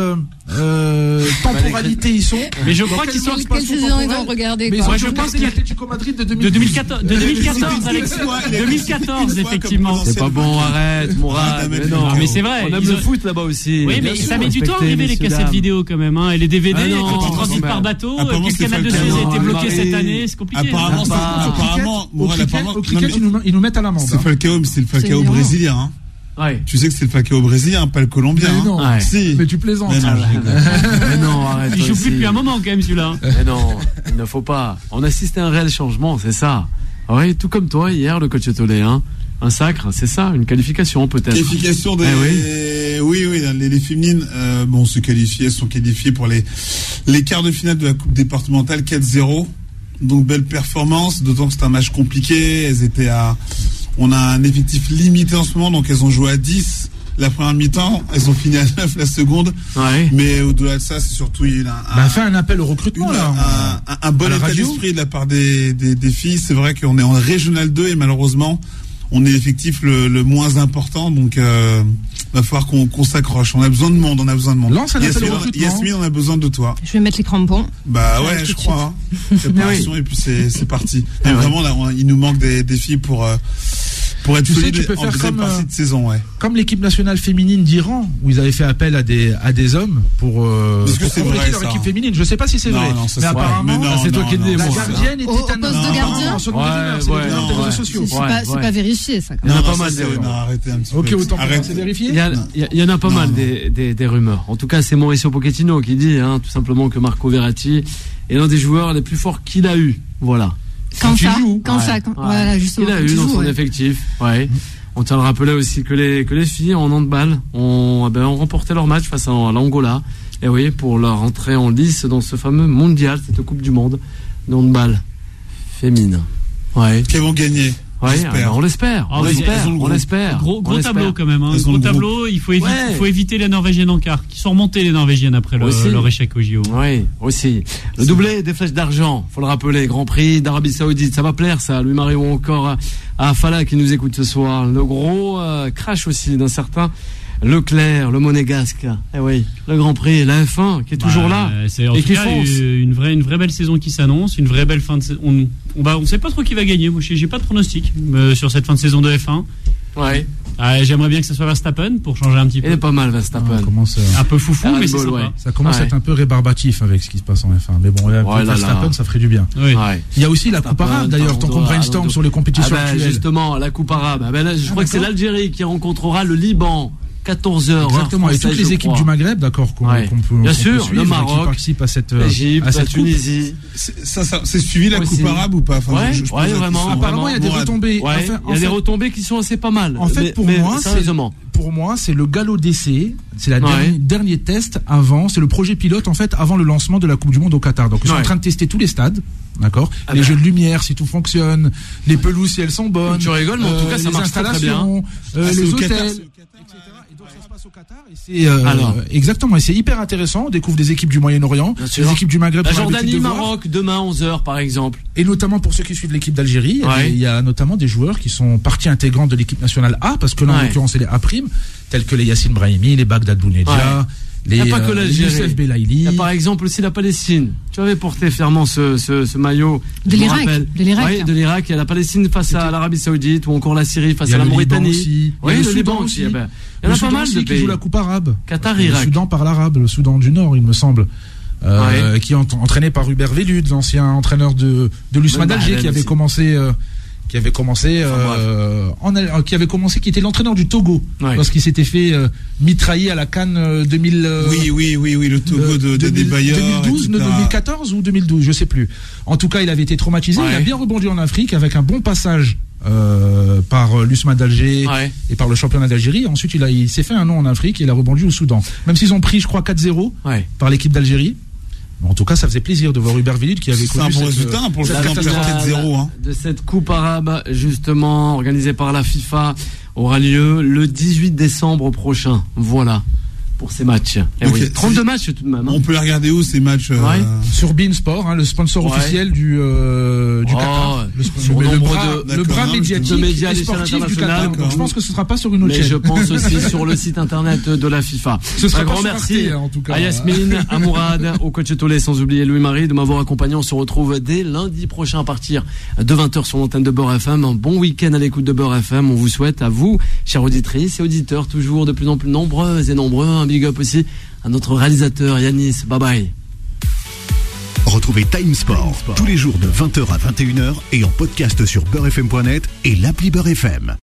Euh, temporalité, ils sont. Mais je crois qu'ils sont. Quelle saison ils ont regardé? Mais quoi. moi, je pense qu'il y a l'Atlético Madrid de De deux mille quatorze, de deux mille quatorze, Alex. deux mille quatorze, effectivement. C'est pas bon, arrête, Mourad. Mais non, Non, mais c'est vrai. On aime ils le ont- foot là-bas aussi. Oui, mais Bien ça sûr, met du temps à respectez, arriver les messieurs, cassettes dames. vidéo quand même, hein. Et les D V D, Ah non, quand ils transitent non, par mais- bateau, et apparemment, puis le c'est canal de Falcao. Suez a été Non, bloqué Marie. cette année, c'est compliqué. Apparemment, hein. c'est- Bah, apparemment, Au Mourad, cricket, apparemment, au non, cricket, mais ils nous, ils nous mettent à l'amende. c'est hein. Falcao, mais c'est le Falcao ignorant. brésilien. Hein. Ouais. Tu sais que c'est le Falcao brésilien, pas le colombien. Mais hein. non, Ouais. Si. mais tu plaisantes. Mais non, je rigole. Mais non, arrête. Il toi joue aussi. plus depuis un moment quand même celui-là. Mais non, il ne faut pas. On assiste à un réel changement, c'est ça. Oui, tout comme toi hier, le coach Tolé, hein. Un sacre, c'est ça, une qualification peut-être. Qualification des. Eh oui, oui, les, les féminines, euh, bon, se qualifier, elles sont qualifiées pour les les quarts de finale de la Coupe départementale quatre zéro. Donc belle performance, d'autant que c'est un match compliqué. Elles étaient à, on a un effectif limité en ce moment, donc elles ont joué à dix la première mi-temps, elles ont fini à neuf la seconde. Ouais. Mais au-delà de ça, c'est surtout il y a eu un, Bah, fais un appel au recrutement, une- là. un, un, un bon À la état radio. d'esprit de la part des, des, des filles. C'est vrai qu'on est en Régional deux et malheureusement, on est l'effectif le, le moins important. Donc, euh, va falloir qu'on qu'on s'accroche. On a besoin de monde, on a besoin de monde. Lance un appel Yasmine, au recrutement. Yasmine, on a besoin de toi. Je vais mettre les crampons. Bah Ouais, ouais, tout je de crois. Hein. Préparation et puis c'est c'est parti. Mais ouais. vraiment, là, on- il nous manque des, des filles pour euh, pour être Tu sais, solides tu peux en faire deuxième comme, partie euh, de saison, ouais. Comme l'équipe nationale féminine d'Iran, où ils avaient fait appel à des, à des hommes pour, euh, Est-ce que pour c'est compléter vrai, leur ça équipe féminine. Je sais pas si c'est Non, vrai. non, ça, mais c'est vrai. apparemment, Mais non, c'est toi qui le dis, la moi. gardienne était Au- au un poste de homme. gardien En seconde Ouais, rumeur, c'est ouais, les rumeurs des ouais. réseaux sociaux. C'est Ouais, pas, c'est ouais. pas vérifié, ça. quand Il y en a même. pas ça, mal, c'est- des non, rumeurs. arrêtez un petit Ok, peu. autant pour moi, Arrête. c'est vérifié. Il y, a, il y a- il y en a pas Non, mal non. des, des, des rumeurs. En tout cas, c'est Mauricio Pochettino qui dit hein, tout simplement que Marco Verratti est l'un des joueurs les plus forts qu'il a eu. Voilà. Quand tu ça, joues. quand Ouais, ça, quand- ouais. voilà, justement. Il a quand eu tu dans joues, son ouais. effectif. Ouais. On tient à le rappeler aussi que les, que les filles en handball ont, eh ben, ont remporté leur match face à l'Angola. Et oui, pour leur entrée en lice dans ce fameux mondial, cette Coupe du Monde de handball féminin. Ouais. Qu'elles vont gagner. Ouais, j'espère. ah bah, on l'espère. Ah, on mais l'espère. elles ont le On groupe. l'espère. Gros, on gros l'espère. tableau quand même, hein. Elles ont Gros le tableau. Il faut, éviter, Ouais. il faut éviter les Norvégiennes en quart, qui sont remontées les Norvégiennes après le- Aussi. leur échec au J O. Oui, aussi. Le doublé des flèches d'argent, faut le rappeler, Grand Prix d'Arabie Saoudite, ça va plaire ça, Louis Mario ou encore à, à Fala qui nous écoute ce soir. Le gros euh, crash aussi d'un certain Leclerc, le monégasque. Eh oui, le Grand Prix, la F un qui est toujours Bah, là. C'est en Et tout qui cas fonce. une vraie, une vraie belle saison qui s'annonce, une vraie belle fin de saison. On, on, va, on sait pas trop qui va gagner. Moi, j'ai j'ai pas de pronostic euh, sur cette fin de saison de F un. Ouais. Ah, J'aimerais bien que ça soit Verstappen pour changer un petit Il peu. est pas mal Verstappen. Ça commence, euh, Un peu foufou, Ah, mais le c'est bol, sympa. ouais. ça commence à Ouais. être un peu rébarbatif avec ce qui se passe en F un. Mais bon, là, Oh là là. Verstappen, ça ferait du bien. Oui. Ouais. Il y a aussi la Coupe Verstappen, arabe, d'ailleurs, tant qu'on Alonso, brainstorm Alonso. sur les compétitions Ah ben, actuelles. justement, la Coupe arabe. Ah ben là, je Ah, crois que c'est d'accord. l'Algérie qui rencontrera le Liban. quatorze heures. Exactement, et toutes les équipes du Maghreb, d'accord, qu'on Ouais. qu'on peut, Bien qu'on sûr, peut suivre, le Maroc, qui participent à cette, euh, L'Égypte, à la cette coupe. Tunisie. C'est- Ça, ça, c'est suivi la Aussi. Coupe arabe ou pas? Enfin, Ouais, je- je pose ouais, la vraiment. question. Apparemment, il y a des Mourad. retombées. Ouais, Enfin, il y a en des fait- retombées qui sont assez pas mal. En fait, Mais- pour mais moi, c'est sérieusement. pour moi, c'est le galop d'essai. C'est la Ouais. dernier, dernier test avant. C'est le projet pilote en fait avant le lancement de la Coupe du Monde au Qatar. Donc ils sont Ouais. en train de tester tous les stades, d'accord. Ah les ben. jeux de lumière si tout fonctionne, les pelouses si elles sont bonnes. Tu rigoles, mais en tout cas, ça les marche très, très installations, euh, Ah, c'est les au Qatar, hôtels, c'est au et cetera. Et donc ça se passe au Qatar. Et c'est euh, Alors. exactement. Et c'est hyper intéressant. On découvre des équipes du Moyen-Orient, Bien sûr. des équipes du Maghreb, La qu'on a l'habitude Jordanie, de voir. Maroc, demain onze heures par exemple. Et notamment pour ceux qui suivent l'équipe d'Algérie, il y a Ouais. des- il y a notamment des joueurs qui sont partie intégrante de l'équipe nationale A, parce que là, en Ouais. l'occurrence, c'est les A', tels que les Yassine Brahimi, les Bagdad Bounedjah, Ouais. les, Il n'y a pas que euh, l'Algérie. Youssef Il Belaïli. y a par exemple aussi la Palestine. Tu avais porté fièrement ce, ce, ce maillot. De je me l'Irak, rappelle. de l'Irak. Oui, de l'Irak. Il y a la Palestine face à l'Arabie Saoudite ou encore la Syrie face Il y a à la le Liban Mauritanie. aussi. Oui, Il y a le, le Liban Soudan aussi. aussi. eh ben, il y en Le a Soudan pas mal aussi de qui pays. joue la Coupe arabe. Qatar, Le Irak. Soudan par l'arabe, le Soudan du Nord, il me semble. Euh, qui est ent- entraîné par Hubert Velud, l'ancien entraîneur de, de l'U S M A Bah, d'Alger, elle qui avait aussi. commencé, euh, qui avait commencé, euh, en, Al- qui avait commencé, qui était l'entraîneur du Togo, Ouais. lorsqu'il s'était fait euh, mitrailler à la CAN euh, deux mille. euh, Oui, oui, oui, oui, le Togo euh, de, de deux mille- des Bailleurs, deux mille douze, et cetera. deux mille quatorze ou deux mille douze, je sais plus. En tout cas, il avait été traumatisé. Ouais. Il a bien rebondi en Afrique avec un bon passage euh, par euh, l'U S M A d'Alger Ouais. et par le championnat d'Algérie. Ensuite, il, a, il s'est fait un nom en Afrique et il a rebondi au Soudan. Même s'ils ont pris, je crois, quatre zéro Ouais. par l'équipe d'Algérie. Mais en tout cas, ça faisait plaisir de voir Hubert Velud qui avait C'est un connu bon cette, résultat hein, pour le cette Soudan, catastrophe. quatre zéro. Hein. de cette coupe arabe, justement, organisée par la FIFA, aura lieu le dix-huit décembre prochain. Voilà. pour ces matchs. Eh Ok, oui, trente-deux c'est- matchs tout de même. hein. On peut les regarder où ces matchs euh, Ouais. Sur Beansport, hein, le sponsor Ouais. officiel du, euh, du Oh, Qatar. Le, sp- sur mais le nombre bras, de- le D'accord, bras hein, médiatique de médias à et l'échelle sportif du internationale. Qatar. D'accord. Donc je pense que ce sera pas sur une autre Mais chaîne. je pense aussi sur le site internet de la FIFA. Ce sera Un pas grand sur merci Arte, hein, en tout cas. à Yasmine, à Mourad, au coach Tolé, sans oublier Louis-Marie de m'avoir accompagné. On se retrouve dès lundi prochain à partir de vingt heures sur l'antenne de Beurre F M. Un bon week-end à l'écoute de Beurre F M. On vous souhaite à vous, chères auditrices et auditeurs, toujours de plus en plus nombreux et nombreux. Un big up aussi à notre réalisateur Yanis. Bye bye. Retrouvez Time Sport tous les jours de vingt heures à vingt et une heures et en podcast sur beurre f m point net et l'appli Beurre F M.